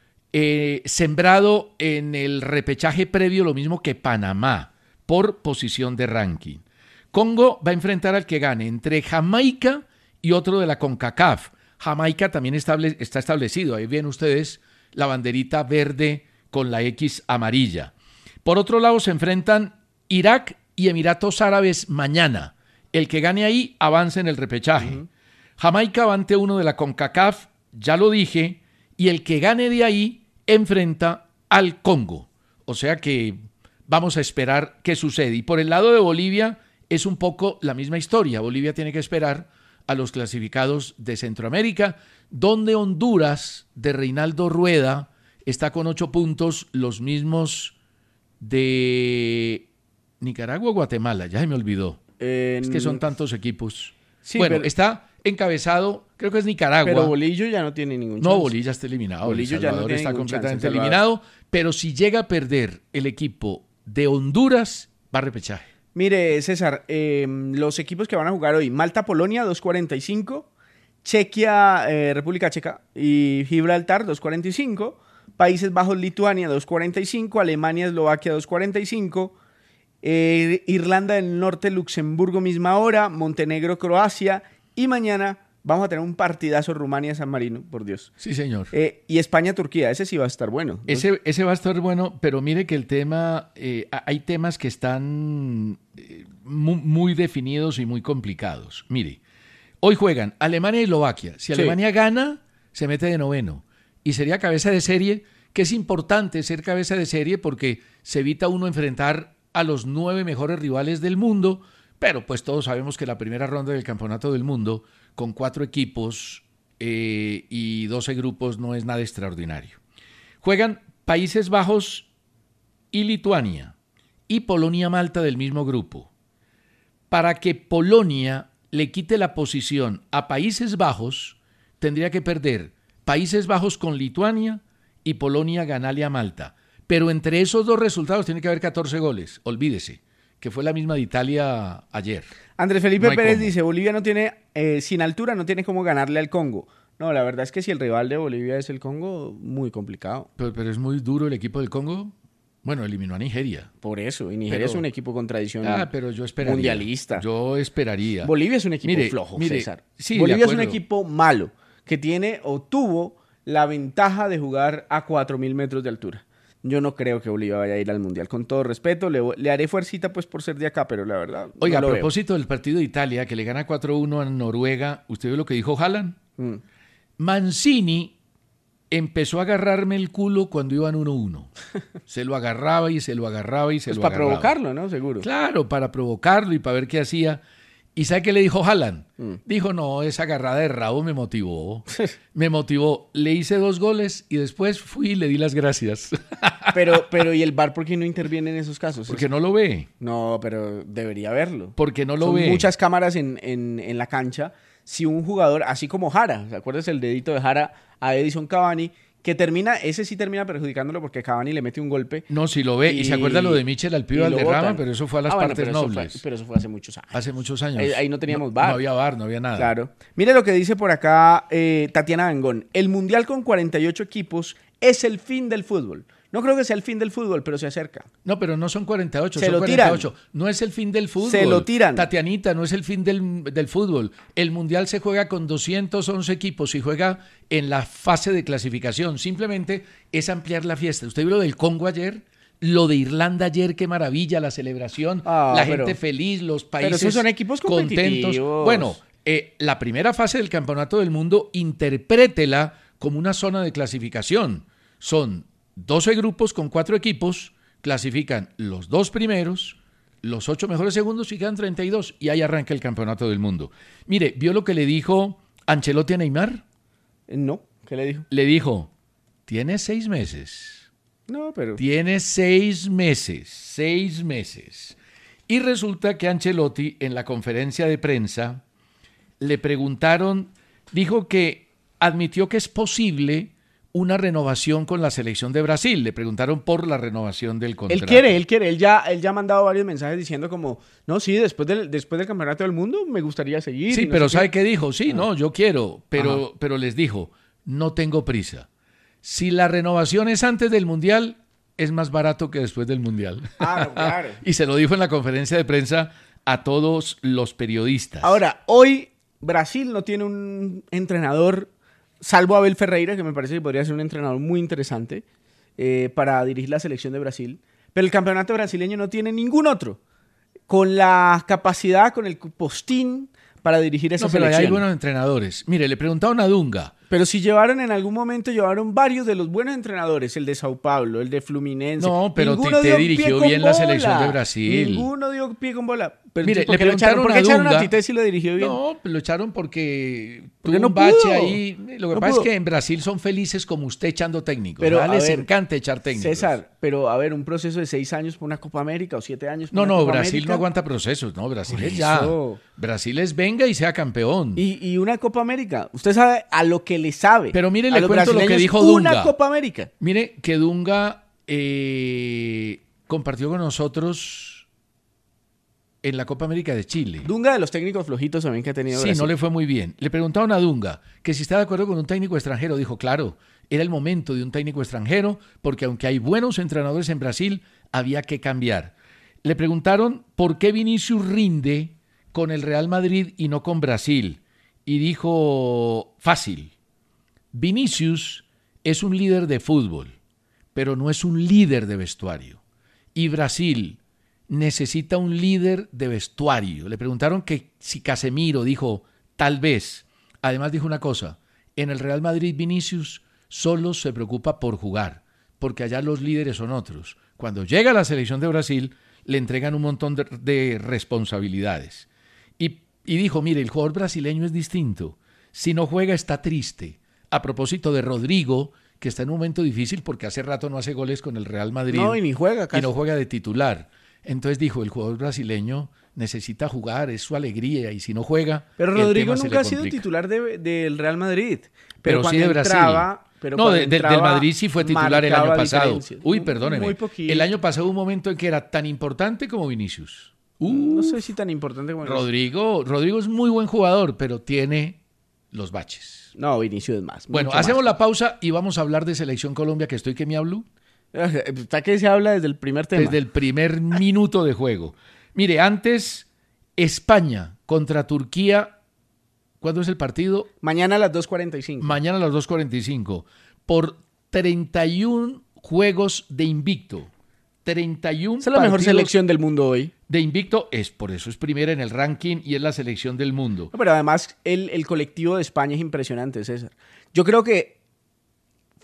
sembrado en el repechaje previo, lo mismo que Panamá, por posición de ranking. Congo va a enfrentar al que gane entre Jamaica y otro de la CONCACAF. Jamaica también está establecido. Ahí ven ustedes la banderita verde con la X amarilla. Por otro lado se enfrentan Irak y Emiratos Árabes mañana. El que gane ahí avanza en el repechaje. Uh-huh. Jamaica va ante uno de la CONCACAF, ya lo dije, y el que gane de ahí enfrenta al Congo. O sea que vamos a esperar qué sucede. Y por el lado de Bolivia es un poco la misma historia. Bolivia tiene que esperar a los clasificados de Centroamérica, donde Honduras de Reinaldo Rueda está con 8 puntos, los mismos de Nicaragua o Guatemala, ya se me olvidó. Es que son tantos equipos. Sí, bueno, pero está encabezado, creo que es Nicaragua. Pero Bolillo ya no tiene ningún chance. No, Bolillo está eliminado. Bolillo ya no tiene está ningún completamente chance, eliminado. Pero si llega a perder el equipo de Honduras, va a repechaje. Mire, César, los equipos que van a jugar hoy: Malta-Polonia, 2:45. Chequia, República Checa y Gibraltar, 2:45. Países Bajos-Lituania, 2:45. Alemania-Eslovaquia, 2:45. Irlanda del Norte, Luxemburgo, misma hora. Montenegro-Croacia. Y mañana vamos a tener un partidazo Rumania-San Marino, por Dios. Sí, señor. Y España-Turquía, ese sí va a estar bueno. Ese va a estar bueno, pero mire que el tema, hay temas que están muy definidos y muy complicados. Mire, hoy juegan Alemania y Eslovaquia. Si Alemania gana, se mete de noveno. Y sería cabeza de serie, que es importante ser cabeza de serie porque se evita uno enfrentar a los 9 mejores rivales del mundo, pero pues todos sabemos que la primera ronda del Campeonato del Mundo, con 4 equipos y 12 grupos, no es nada extraordinario. Juegan Países Bajos y Lituania, y Polonia-Malta del mismo grupo. Para que Polonia le quite la posición a Países Bajos, tendría que perder Países Bajos con Lituania y Polonia ganarle a Malta. Pero entre esos dos resultados tiene que haber 14 goles, olvídese, que fue la misma de Italia ayer. Andrés Felipe Pérez dice, Bolivia no tiene, sin altura no tiene cómo ganarle al Congo. No, la verdad es que si el rival de Bolivia es el Congo, muy complicado. Pero es muy duro el equipo del Congo. Bueno, eliminó a Nigeria. Por eso, y Nigeria es un equipo con tradición pero yo esperaría, mundialista. Yo esperaría. Bolivia es un equipo flojo, César. Sí, Bolivia es un equipo malo, que tiene o tuvo la ventaja de jugar a 4.000 metros de altura. Yo no creo que Bolivia vaya a ir al Mundial. Con todo respeto, le haré fuercita pues por ser de acá, pero la verdad Oiga, no a propósito del partido de Italia, que le gana 4-1 a Noruega, ¿usted vio lo que dijo Haaland? Mancini empezó a agarrarme el culo cuando iban 1-1. Se lo agarraba y se lo agarraba y se Pues lo para agarraba. provocarlo, ¿no? Seguro. Claro, para provocarlo y para ver qué hacía. ¿Y sabe qué le dijo Haaland? Dijo, no, esa agarrada de rabo me motivó. Me motivó. Le hice 2 goles y después fui y le di las gracias. Pero ¿y el VAR por qué no interviene en esos casos? Porque no lo ve. No, pero debería verlo. Porque no lo Son ve. muchas cámaras en la cancha. Si un jugador, así como Jara, ¿se acuerdas el dedito de Jara a Edison Cavani? Que termina, ese sí termina perjudicándolo porque Cavani le mete un golpe. No, si lo ve. Y se acuerda lo de Michel al pibe y lo Valderrama, botan. pero eso fue a las Bueno, partes pero nobles. pero eso fue hace muchos años. Hace muchos años. Ahí no teníamos no, VAR. No había VAR, no había nada. Claro. Mire lo que dice por acá Tatiana Bengón. El Mundial con 48 equipos es el fin del fútbol. No creo que sea el fin del fútbol, pero se acerca. No, pero no son 48, Se son lo 48. No es el fin del fútbol. Se lo tiran. Tatianita, no es el fin del fútbol. El Mundial se juega con 211 equipos y juega en la fase de clasificación. Simplemente es ampliar la fiesta. ¿Usted vio lo del Congo ayer? Lo de Irlanda ayer, qué maravilla, la celebración, la gente feliz, los países pero esos son equipos contentos. Bueno, la primera fase del Campeonato del Mundo, interprétela como una zona de clasificación. Son 12 grupos con 4 equipos, clasifican los 2 primeros, los 8 mejores segundos y quedan 32 y ahí arranca el Campeonato del Mundo. Mire, ¿vio lo que le dijo Ancelotti a Neymar? No, ¿qué le dijo? Le dijo, tienes 6 meses. No, pero... Tiene 6 meses, 6 meses. Y resulta que Ancelotti en la conferencia de prensa le preguntaron, dijo que admitió que es posible una renovación con la selección de Brasil. Le preguntaron por la renovación del contrato. Él quiere. Él ya ha mandado varios mensajes diciendo como, no, sí, después del Campeonato del Mundo me gustaría seguir. Sí, no pero sé ¿sabe qué dijo? Sí, no, yo quiero, Ajá. pero les dijo, no tengo prisa. Si la renovación es antes del Mundial, es más barato que después del Mundial. Ah, no, claro. Y se lo dijo en la conferencia de prensa a todos los periodistas. Ahora, hoy Brasil no tiene un entrenador, salvo Abel Ferreira, que me parece que podría ser un entrenador muy interesante para dirigir la selección de Brasil. Pero el campeonato brasileño no tiene ningún otro con la capacidad, con el postín para dirigir esa pero selección. hay buenos entrenadores. Mire, le preguntaron a Dunga. Pero si en algún momento llevaron varios de los buenos entrenadores, el de Sao Paulo, el de Fluminense. No, pero Ninguno Tite dio dirigió pie con bien la bola. selección de Brasil. Ninguno dio pie con bola. Pero Mire, ¿por le qué lo echaron? preguntaron ¿Por qué a echaron a Dunga? Tite si lo dirigió bien? No, lo echaron porque Porque tuvo no un bache pudo. ahí. Lo que No pasa pudo. es que en Brasil son felices como usted echando técnicos. Pero, Les a ver, encanta echar técnicos. César, pero a ver, un proceso de 6 años por una Copa América o 7 años por No, una no, Copa Brasil América. no aguanta procesos. No, Brasil Por es ya. eso. Brasil es venga y sea campeón. Y una Copa América. Usted sabe a lo que le sabe. Pero mire, a le los cuento lo que brasileños, dijo una Dunga. Copa América. Mire que Dunga compartió con nosotros en la Copa América de Chile. Dunga de los técnicos flojitos también que ha tenido Sí, Brasil. no le fue muy bien. Le preguntaron a Dunga que si está de acuerdo con un técnico extranjero. Dijo, claro, era el momento de un técnico extranjero porque aunque hay buenos entrenadores en Brasil, había que cambiar. Le preguntaron por qué Vinicius rinde con el Real Madrid y no con Brasil. Y dijo, fácil, Vinicius es un líder de fútbol, pero no es un líder de vestuario. Y Brasil necesita un líder de vestuario. Le preguntaron que si Casemiro, dijo, tal vez. Además dijo una cosa, en el Real Madrid Vinicius solo se preocupa por jugar, porque allá los líderes son otros. Cuando llega a la selección de Brasil, le entregan un montón de responsabilidades. Y dijo, mire, el jugador brasileño es distinto. Si no juega está triste. A propósito de Rodrigo, que está en un momento difícil porque hace rato no hace goles con el Real Madrid. No, y ni juega casi. Y no juega de titular. Entonces dijo, el jugador brasileño necesita jugar, es su alegría, y si no juega, Pero el Rodrigo tema se nunca le ha sido complica. titular del Real Madrid. Pero sí cuando de Brasil. entraba, pero No, cuando del entraba, Madrid sí fue titular el año marcaba pasado. diferencias. Uy, perdóneme. Muy poquito. El año pasado hubo un momento en que era tan importante como Vinicius. No sé si tan importante como Rodrigo es muy buen jugador, pero tiene los baches. No, Vinicius es más. Bueno, mucho hacemos más. la pausa y vamos a hablar de Selección Colombia, que estoy que me hablo Está que se habla desde el primer tema. desde el primer minuto de juego. Mire, antes España contra Turquía, ¿cuándo es el partido? Mañana a las 2:45. Mañana a las 2:45. Por 31 juegos de invicto. 31 Esa es la mejor partidos selección del mundo hoy. de invicto. Por eso es primera en el ranking y es la selección del mundo. No, pero además el colectivo de España es impresionante, César. Yo creo que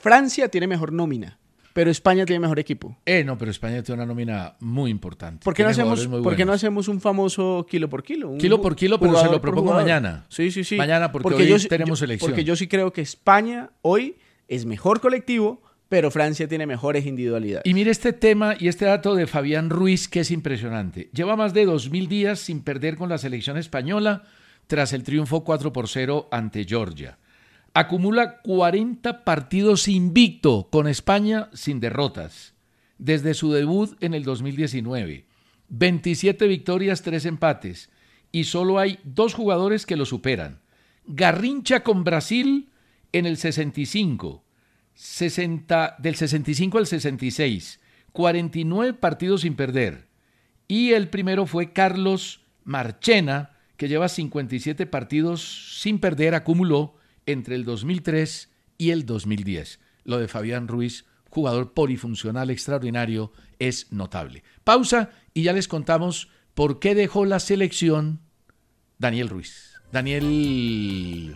Francia tiene mejor nómina, pero España tiene mejor equipo. No, pero España tiene una nómina muy importante. ¿Por qué no Tiene jugadores hacemos, muy ¿por qué no buenos. hacemos un famoso kilo por kilo? Kilo por kilo, pero se jugador lo por propongo jugador. mañana. Sí. Mañana, porque hoy tenemos selección. Porque yo sí creo que España hoy es mejor colectivo, pero Francia tiene mejores individualidades. Y mire este tema y este dato de Fabián Ruiz, que es impresionante. Lleva más de 2000 días sin perder con la selección española tras el triunfo 4-0 ante Georgia. Acumula 40 partidos invicto con España sin derrotas, desde su debut en el 2019. 27 victorias, 3 empates, y solo hay 2 jugadores que lo superan. Garrincha con Brasil en el 65, del 65 al 66, 49 partidos sin perder. Y el primero fue Carlos Marchena, que lleva 57 partidos sin perder, acumuló entre el 2003 y el 2010. Lo de Fabián Ruiz, jugador polifuncional extraordinario, es notable. Pausa y ya les contamos por qué dejó la selección Daniel Ruiz. Daniel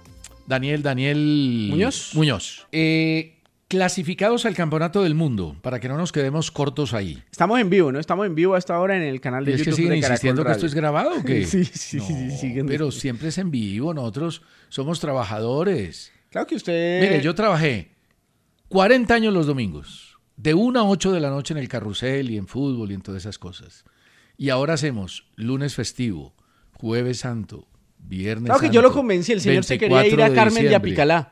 Muñoz. Clasificados al Campeonato del Mundo, para que no nos quedemos cortos ahí. Estamos en vivo, ¿no? Estamos en vivo hasta ahora en el canal de ¿Y es YouTube que siguen de Caracol insistiendo que Radio. esto es grabado o qué? Sí, No, siguen. pero siempre es en vivo, nosotros somos trabajadores. Claro que usted... Mire, yo trabajé 40 años los domingos, de 1 a 8 de la noche en el carrusel y en fútbol y en todas esas cosas. Y ahora hacemos lunes festivo, jueves santo, viernes Claro que santo, yo lo convencí, el señor se quería ir a 24 de Carmen de diciembre. Apicalá.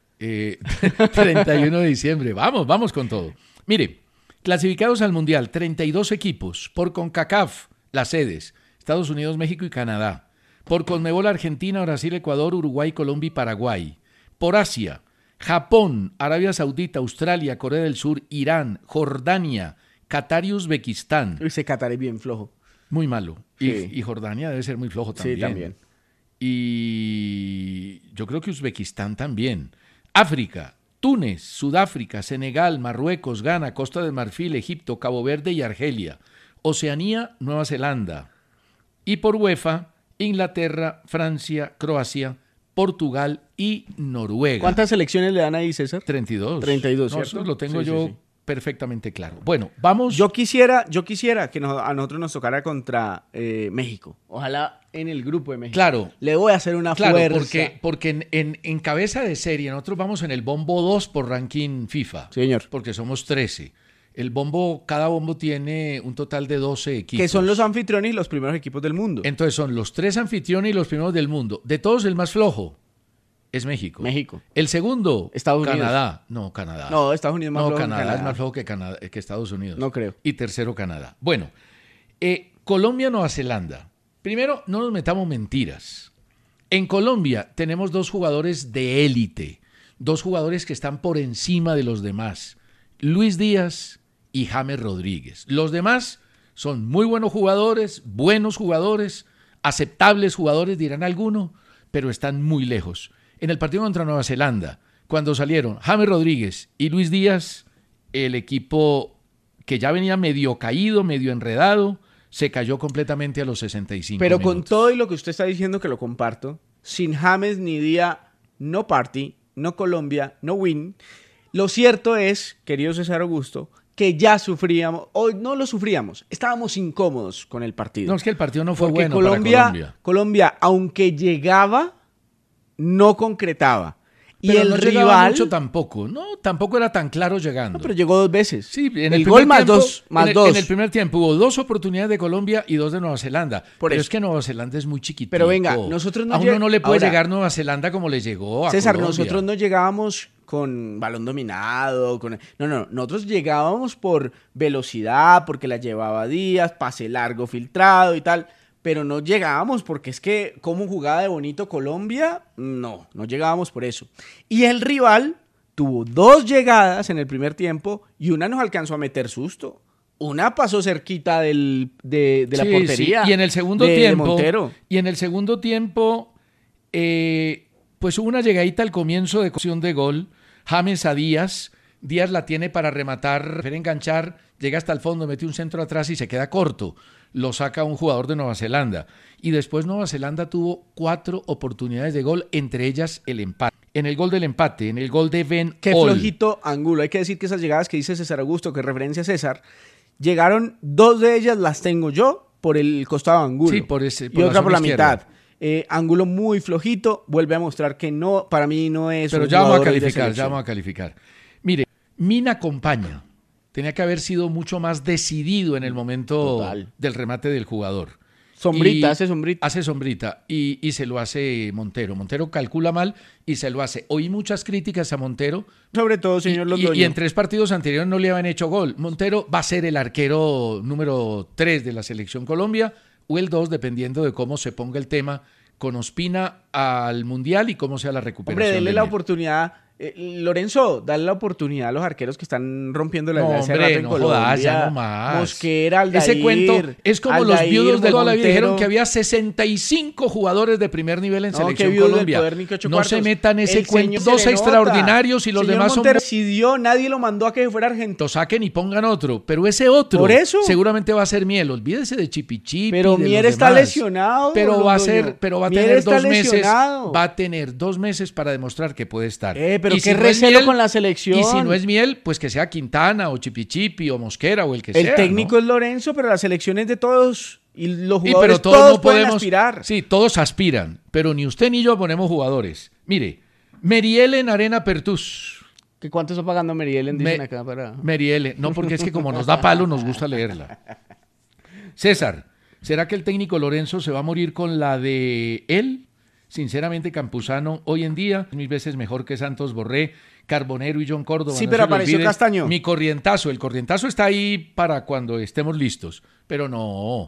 31 de diciembre. Vamos con todo. Mire, clasificados al Mundial, 32 equipos. Por CONCACAF, las sedes, Estados Unidos, México y Canadá. Por CONMEBOL, Argentina, Brasil, Ecuador, Uruguay, Colombia y Paraguay. Por Asia, Japón, Arabia Saudita, Australia, Corea del Sur, Irán, Jordania, Qatar y Uzbekistán. Ese Qatar es bien flojo. Muy malo. Sí. Y Jordania debe ser muy flojo también. Sí, también. Y yo creo que Uzbekistán también. África, Túnez, Sudáfrica, Senegal, Marruecos, Ghana, Costa de Marfil, Egipto, Cabo Verde y Argelia. Oceanía, Nueva Zelanda. Y por UEFA, Inglaterra, Francia, Croacia, Portugal y Noruega. ¿Cuántas selecciones le dan ahí, César? 32. 32, No, ¿cierto? eso lo tengo Sí, yo sí. perfectamente claro. Bueno, vamos. Yo quisiera que a nosotros nos tocara contra México. Ojalá en el grupo de México. Claro. Le voy a hacer una Claro, fuerza. porque en cabeza de serie nosotros vamos en el bombo 2 por ranking FIFA. Sí, señor. Porque somos 13. Cada bombo tiene un total de 12 equipos. Que son los anfitriones y los primeros equipos del mundo. Entonces son los 3 anfitriones y los primeros del mundo. De todos, el más flojo es México. México. El segundo, Estados Unidos. Canadá. No, Canadá. No, Estados Unidos es más No, flojo que Canadá Canadá. es más flojo que Estados Unidos. No creo. Y tercero, Canadá. Bueno, Colombia, Nueva Zelanda. Primero, no nos metamos mentiras. En Colombia tenemos 2 jugadores de élite, 2 jugadores que están por encima de los demás, Luis Díaz y James Rodríguez. Los demás son muy buenos jugadores, aceptables jugadores, dirán algunos, pero están muy lejos. En el partido contra Nueva Zelanda, cuando salieron James Rodríguez y Luis Díaz, el equipo que ya venía medio caído, medio enredado, se cayó completamente a los 65 Pero minutos. con todo y lo que usted está diciendo, que lo comparto, sin James ni Díaz, no party, no Colombia, no win. Lo cierto es, querido César Augusto, que ya sufríamos, o no lo sufríamos, estábamos incómodos con el partido. No, es que el partido no fue Porque bueno para Colombia, aunque llegaba, no concretaba. Y Pero el no llegaba rival... mucho tampoco. No, tampoco era tan claro llegando. No, pero llegó 2 veces. Sí, en el el gol primer más tiempo, 2, más en 2. En el primer tiempo hubo 2 oportunidades de Colombia y 2 de Nueva Zelanda. Por Pero eso. es que Nueva Zelanda es muy chiquitito. Pero venga, nosotros no a uno no le puede ahora, llegar Nueva Zelanda como le llegó a César, Colombia. nosotros no llegábamos con balón dominado, no, nosotros llegábamos por velocidad, porque la llevaba Díaz, pase largo filtrado y tal, pero no llegábamos porque es que como jugaba de bonito Colombia, no llegábamos por eso. Y el rival tuvo 2 llegadas en el primer tiempo y una nos alcanzó a meter susto. Una pasó cerquita de la Sí, portería. sí. Y en el segundo de tiempo, Montero. pues hubo una llegadita al comienzo de ocasión de gol. James a Díaz. Díaz la tiene para rematar, prefiere enganchar, llega hasta el fondo, mete un centro atrás y se queda corto. Lo saca un jugador de Nueva Zelanda. Y después Nueva Zelanda tuvo 4 oportunidades de gol, entre ellas el empate. en el gol del empate, en el gol de Ben Qué Ol. flojito Angulo. Hay que decir que esas llegadas que dice César Augusto, que referencia a César, llegaron, 2 de ellas las tengo yo por el costado de Angulo. Sí, por ese, y otra por la izquierda. mitad. Angulo muy flojito, vuelve a mostrar que no, para mí no es Pero un ya vamos a jugador de calificar, selección. ya vamos a calificar. Mire, Mina acompaña. Tenía que haber sido mucho más decidido en el momento Total. del remate del jugador. Sombrita, Y hace sombrita. Hace sombrita y se lo hace Montero. Montero calcula mal y se lo hace. Oí muchas críticas a Montero. Sobre todo, señor Londoño. Y en 3 partidos anteriores no le habían hecho gol. Montero va a ser el arquero número 3 de la Selección Colombia o el 2, dependiendo de cómo se ponga el tema con Ospina al Mundial y cómo sea la recuperación. Hombre, denle de la Mier. oportunidad. Lorenzo, dale la oportunidad a los arqueros que están rompiendo la No, hace hombre, rato en no Colombia. jodas, ya no más. Mosquera, Aldair. Ese cuento es como los Aldair, viudos de toda la vida. Montero. Dijeron que había 65 jugadores de primer nivel en No, Selección qué viudos del Colombia. poder, ni que 8 No se cuartos. metan ese El cuento. señor 2 se le nota. extraordinarios y los Señor demás son... Montero decidió, nadie lo mandó a que fuera argentino. Lo saquen y pongan otro, pero ese otro Por eso. seguramente va a ser Miel. Olvídese de Chipichipi. Pero de Mier los está demás. lesionado. Pero don va a Londoño. ser, pero va a Mier tener está 2 meses. lesionado. Va a tener 2 meses para demostrar que puede estar. Pero Y qué no es recelo Miel, con la selección. Y si no es Miel, pues que sea Quintana o Chipichipi o Mosquera o el que sea. El técnico ¿no? es Lorenzo, pero la selección es de todos. Y los Y jugadores pero todos todos no pueden podemos aspirar. Sí, todos aspiran, pero ni usted ni yo ponemos jugadores. Mire, Merielen Arena Pertus. ¿Que ¿Cuánto está pagando Merielen? Dicen acá para... Merielen, no, porque es que como nos da palo nos gusta leerla. César, ¿será que el técnico Lorenzo se va a morir con la de él? Sinceramente, Campuzano hoy en día es 1000 veces mejor que Santos Borré, Carbonero y John Córdoba. Sí, no pero se le apareció olvide. Castaño. Mi corrientazo, el corrientazo está ahí para cuando estemos listos. Pero no,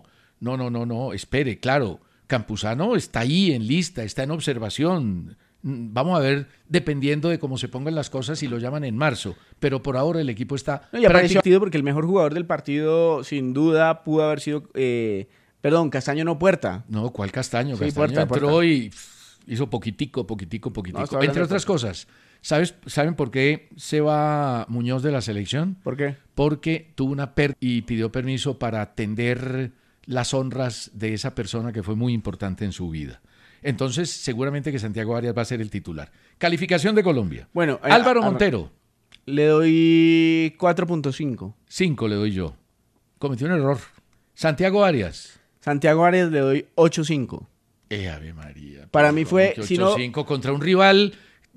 espere, claro, Campuzano está ahí en lista, está en observación. Vamos a ver, dependiendo de cómo se pongan las cosas, si lo llaman en marzo. Pero por ahora el equipo está... No, y apareció partido porque el mejor jugador del partido, sin duda, pudo haber sido... Castaño no Puerta. No, ¿cuál Castaño? Sí, Castaño Puerta. entró y hizo poquitico. No, está Entre otras cosas, ¿saben por qué se va Muñoz de la selección? ¿Por qué? Porque tuvo una pérdida y pidió permiso para atender las honras de esa persona que fue muy importante en su vida. Entonces, seguramente que Santiago Arias va a ser el titular. Calificación de Colombia. Bueno, Álvaro Montero. Le doy 4.5. 5 le doy yo. Cometió un error. Santiago Arias. Santiago Arias le doy 8.5. Ave María. Para mí fue, que si no- 8-5 contra un rival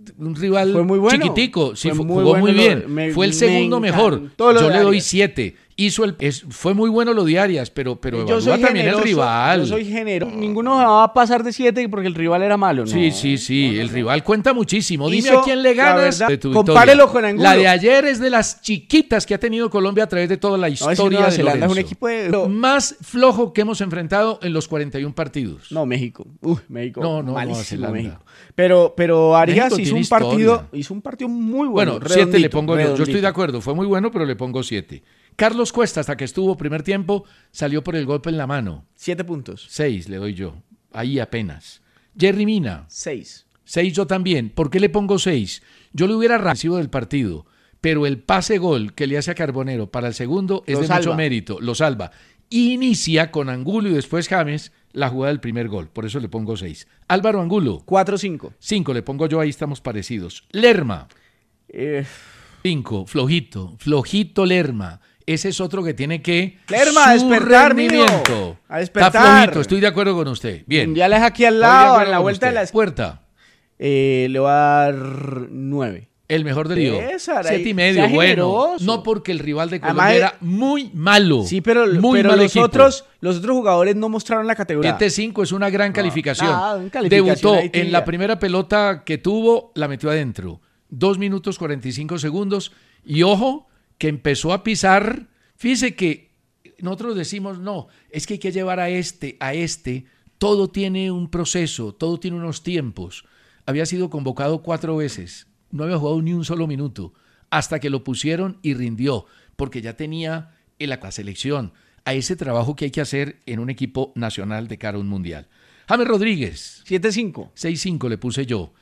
Fue muy bueno. chiquitico. Sí, Fue muy jugó bueno muy lo- bien. me- Fue el me segundo mejor. encantó lo Yo de le doy Arias. 7. Fue muy bueno lo de Arias, pero Yo evalúa soy también el generoso, rival. Yo soy generoso. Ninguno va a pasar de 7 porque el rival era malo, ¿no? Sí. El rival cuenta muchísimo. Dime Hizo, a quién le la ganas verdad, de tu compárelo victoria. con Angulo. La de ayer es de las chiquitas que ha tenido Colombia a través de toda la No, historia es que Nueva de Zelanda es un Lorenzo. equipo de... Más flojo que hemos enfrentado en los 41 partidos. No, México. México. No, Nueva malísimo Zelanda. México. Pero Arias México hizo un partido muy bueno. Bueno, 7 le redondito, pongo yo. Yo estoy redondito. de acuerdo. Fue muy bueno, pero le pongo 7. Carlos Cuesta, hasta que estuvo primer tiempo, salió por el golpe en la mano. 7 puntos. 6 le doy yo. Ahí apenas. Jerry Mina. 6. 6 yo también. ¿Por qué le pongo 6? Yo le hubiera recibido del partido, pero el pase gol que le hace a Carbonero para el segundo es Lo de salva. mucho mérito. Lo salva. Inicia con Angulo y después James la jugada del primer gol. Por eso le pongo 6. Álvaro Angulo. 4-5. 5 le pongo yo. Ahí estamos parecidos. Lerma. Eh, 5, flojito Lerma. Ese es otro que tiene que... Lerma, a su despertar, rendimiento. mijo. A despertar. Está flojito, estoy de acuerdo con usted. Bien. Mundial es aquí al Estoy de lado, acuerdo en la con vuelta de usted. la... Puerta, Le voy a dar 9. el mejor del lío. César, ahí, 7,5, sea bueno. generoso. No porque el rival de Colombia Además, era muy malo. Sí, pero muy mal los equipo. otros jugadores no mostraron la categoría. 7-5 es una gran calificación. nada, calificación Debutó ahí en tibia. la primera pelota que tuvo, la metió adentro. 2 minutos 45 segundos. Y ojo, que empezó a pisar. Fíjese que nosotros decimos, no, es que hay que llevar a este. Todo tiene un proceso, todo tiene unos tiempos. Había sido convocado 4 veces. No había jugado ni un solo minuto. Hasta que lo pusieron y rindió. Porque ya tenía la selección. A ese trabajo que hay que hacer en un equipo nacional de cara a un mundial. James Rodríguez. 7-5. 6-5 le puse yo.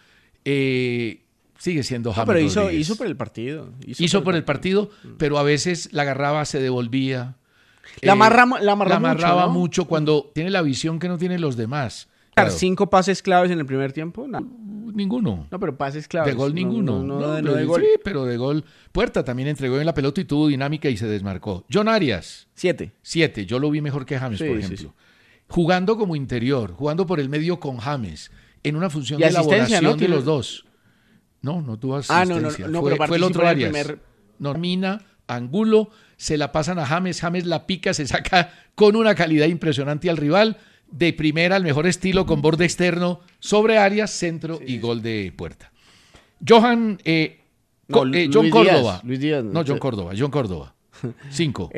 Sigue siendo James Pero Rodríguez. hizo por el partido. Hizo por el partido, pero a veces la agarraba, se devolvía. La amarraba mucho, mucho cuando tiene la visión que no tienen los demás. ¿no? Claro. 5 pases claves en el primer tiempo. No. ninguno. No, pero pases claves. De gol ninguno. No de gol. Sí, pero de gol. Puerta también entregó bien la pelota y tuvo dinámica y se desmarcó. John Arias. 7. 7. Yo lo vi mejor que James, por ejemplo. Sí. Jugando como interior, jugando por el medio con James, en una función de elaboración de los dos. No tuvo asistencia. Fue el otro Arias. No, Mina, Angulo, se la pasan a James la pica, se saca con una calidad impresionante al rival, de primera al mejor estilo, con borde externo, sobre Arias, centro y gol de Puerta. John Córdoba. Luis Díaz. John Córdoba. 5.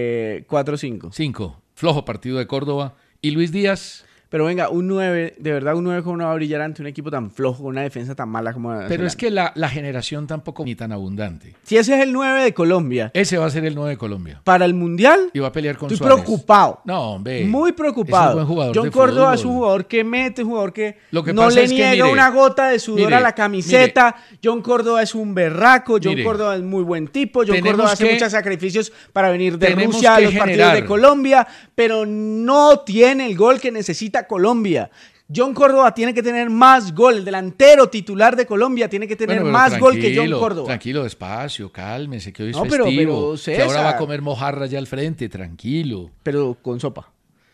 4-5. 5. Flojo partido de Córdoba. Y Luis Díaz. Pero venga, un 9, de verdad un 9 como no va a brillar ante un equipo tan flojo, con una defensa tan mala como... Pero es que la generación tampoco ni tan abundante. Si ese es el 9 de Colombia. Ese va a ser el 9 de Colombia. Para el Mundial. Y va a pelear con Estoy Suárez. preocupado. No, hombre. Muy preocupado. Es un buen jugador John de Córdoba fútbol. es un jugador que mete, un jugador que Lo que no pasa le es que, niega mire, una gota de sudor a la camiseta. John Córdoba es un berraco. John Córdoba es muy buen tipo. John Córdoba hace muchos sacrificios para venir de Rusia a los partidos de Colombia, pero no tiene el gol que necesita Colombia. John Córdoba tiene que tener más gol. El delantero titular de Colombia tiene que tener más gol que John Córdoba. Tranquilo, despacio, cálmese, que hoy es festivo. Pero que ahora va a comer mojarra allá al frente, tranquilo. Pero con sopa.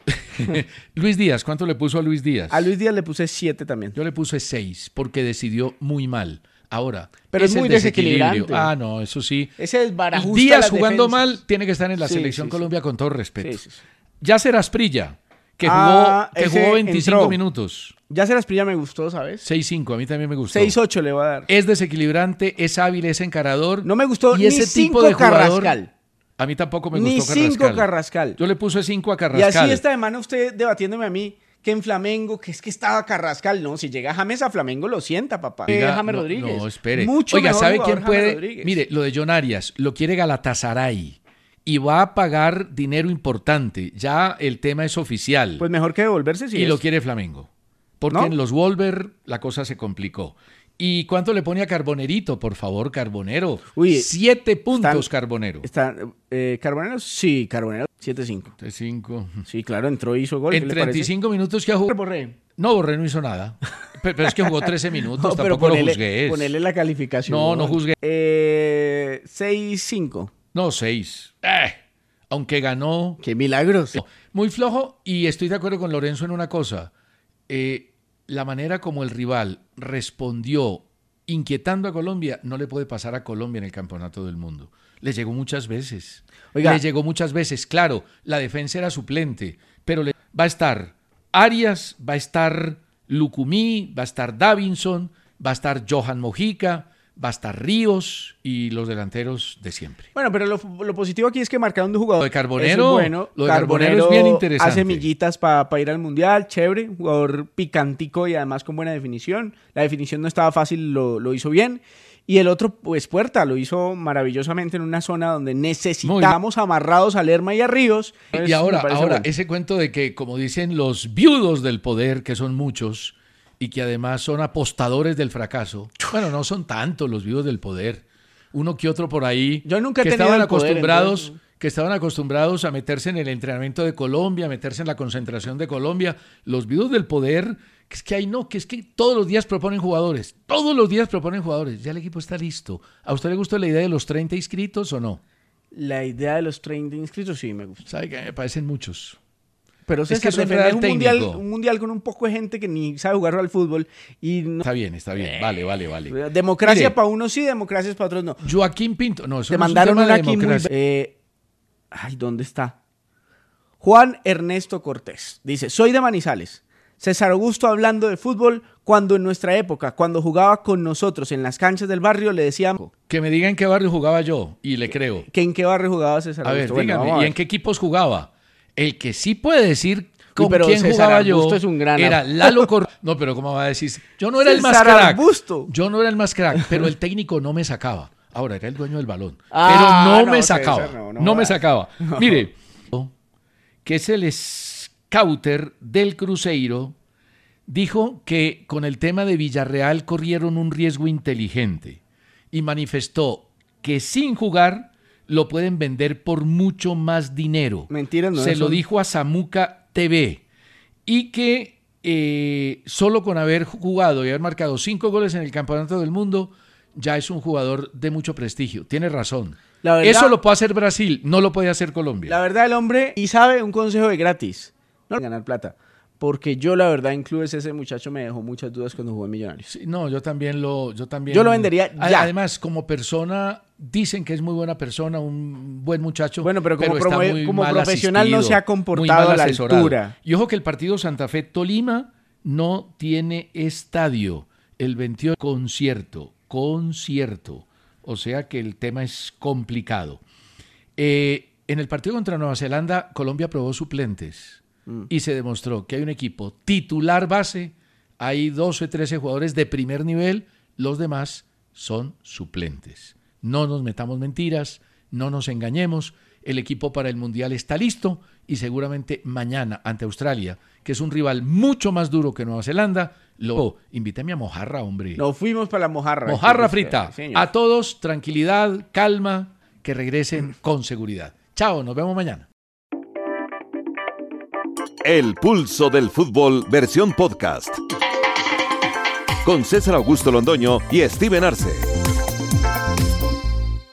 Luis Díaz, ¿cuánto le puso a Luis Díaz? A Luis Díaz le puse 7 también. Yo le puse 6 porque decidió muy mal. Ahora, pero es muy desequilibrante. No, eso sí. Ese desbarajusta Díaz jugando mal tiene que estar en la selección Colombia con todo respeto. Sí. Yasser Asprilla, que jugó 25 minutos. Yasser Asprilla me gustó, ¿sabes? 6-5, a mí también me gustó. 6-8 le voy a dar. Es desequilibrante, es hábil, es encarador. No me gustó y ni ese 5 tipo de jugador, Carrascal. A mí tampoco me gustó Carrascal. Ni 5 Carrascal. Yo le puse 5 a Carrascal. Y así esta semana usted debatiéndome a mí que en Flamengo, que es que estaba Carrascal. No, si llega James a Flamengo lo sienta, papá. James Rodríguez. No, espere. Mucho Oiga, ¿sabe quién puede? Rodríguez. Mire, lo de John Arias, lo quiere Galatasaray y va a pagar dinero importante. Ya el tema es oficial. Pues mejor que devolverse si y lo quiere Flamengo. Porque en los Wolver la cosa se complicó. ¿Y cuánto le pone a Carbonerito? Por favor, Carbonero. 7 puntos, Carbonero. ¿Carbonero? Sí, Carbonero. 7-5. 7-5. Sí, claro, entró y hizo gol. En 35 minutos que ha jugado. Borré. No, Borré no hizo nada. Pero es que jugó 13 minutos, no, tampoco lo juzgué. Ponele la calificación. No juzgué. 6-5. No, 6. Aunque ganó. ¡Qué milagros! Muy flojo, y estoy de acuerdo con Lorenzo en una cosa. La manera como el rival respondió inquietando a Colombia no le puede pasar a Colombia en el campeonato del mundo. Le llegó muchas veces. Oiga. Le llegó muchas veces. Claro, la defensa era suplente, pero va a estar Arias, va a estar Lucumí, va a estar Davinson, va a estar Johan Mojica, va a estar Ríos y los delanteros de siempre. Bueno, pero lo positivo aquí es que marcaron de jugador. Lo de Carbonero, es bueno. Lo de Carbonero es bien interesante. Hace millitas para ir al Mundial, chévere. Jugador picantico y además con buena definición. La definición no estaba fácil, lo hizo bien. Y el otro, pues Puerta, lo hizo maravillosamente en una zona donde necesitábamos amarrados a Lerma y a Ríos. Y ahora bueno. Ese cuento de que, como dicen los viudos del poder, que son muchos, y que además son apostadores del fracaso. Bueno, no son tantos los viudos del poder. Uno que otro por ahí. Yo nunca he que tenido estaban el poder, acostumbrados, entonces... que estaban acostumbrados a meterse en el entrenamiento de Colombia, a meterse en la concentración de Colombia. Los viudos del poder, que es que hay no, que es que todos los días proponen jugadores. Todos los días proponen jugadores. Ya el equipo está listo. ¿A usted le gustó la idea de los 30 inscritos o no? La idea de los 30 inscritos sí me gusta. ¿Sabe que me parecen muchos? Pero es que defender un mundial con un poco de gente que ni sabe jugar al fútbol. Y no... Está bien. Vale. Democracia para unos sí, democracia para otros no. Joaquín Pinto. No, eso te no mandaron es un tema una de aquí democracia. Ay, ¿dónde está? Juan Ernesto Cortés dice: soy de Manizales. César Augusto hablando de fútbol cuando en nuestra época, cuando jugaba con nosotros en las canchas del barrio, le decíamos... Que me diga en qué barrio jugaba yo, y le creo. ¿Que en qué barrio jugaba César Augusto? A ver, dígame, ¿y en qué equipos jugaba? El que sí puede decir con quién César jugaba Augusto yo es un gran... era Lalo No, pero ¿cómo va a decir? Yo no era César el más crack. Augusto. Yo no era el más crack, pero el técnico no me sacaba. Ahora, era el dueño del balón. Pero no me sacaba. No me sacaba. No. Mire, que es el scouter del Cruzeiro, dijo que con el tema de Villarreal corrieron un riesgo inteligente y manifestó que sin jugar lo pueden vender por mucho más dinero. Mentira, no. Se lo dijo a Samuca TV y que solo con haber jugado y haber marcado 5 goles en el Campeonato del Mundo, ya es un jugador de mucho prestigio. Tiene razón. La verdad, eso lo puede hacer Brasil, no lo puede hacer Colombia. La verdad, el hombre, y sabe, un consejo de gratis, no ganar plata. Porque yo, la verdad, en clubes ese muchacho me dejó muchas dudas cuando jugó en Millonarios. Sí, no, yo también lo vendería ya. Además, como persona, dicen que es muy buena persona, un buen muchacho. Bueno, pero como mal profesional asistido, no se ha comportado a la altura. Y ojo que el partido Santa Fe-Tolima no tiene estadio. El 28 concierto. O sea que el tema es complicado. En el partido contra Nueva Zelanda, Colombia probó suplentes. Y se demostró que hay un equipo titular base, hay 12, 13 jugadores de primer nivel, los demás son suplentes. No nos metamos mentiras, no nos engañemos, el equipo para el Mundial está listo y seguramente mañana ante Australia, que es un rival mucho más duro que Nueva Zelanda, invítame a mojarra, hombre. Nos fuimos para la mojarra. Mojarra frita. A todos, tranquilidad, calma, que regresen con seguridad. Chao, nos vemos mañana. El Pulso del Fútbol, versión podcast. Con César Augusto Londoño y Steven Arce.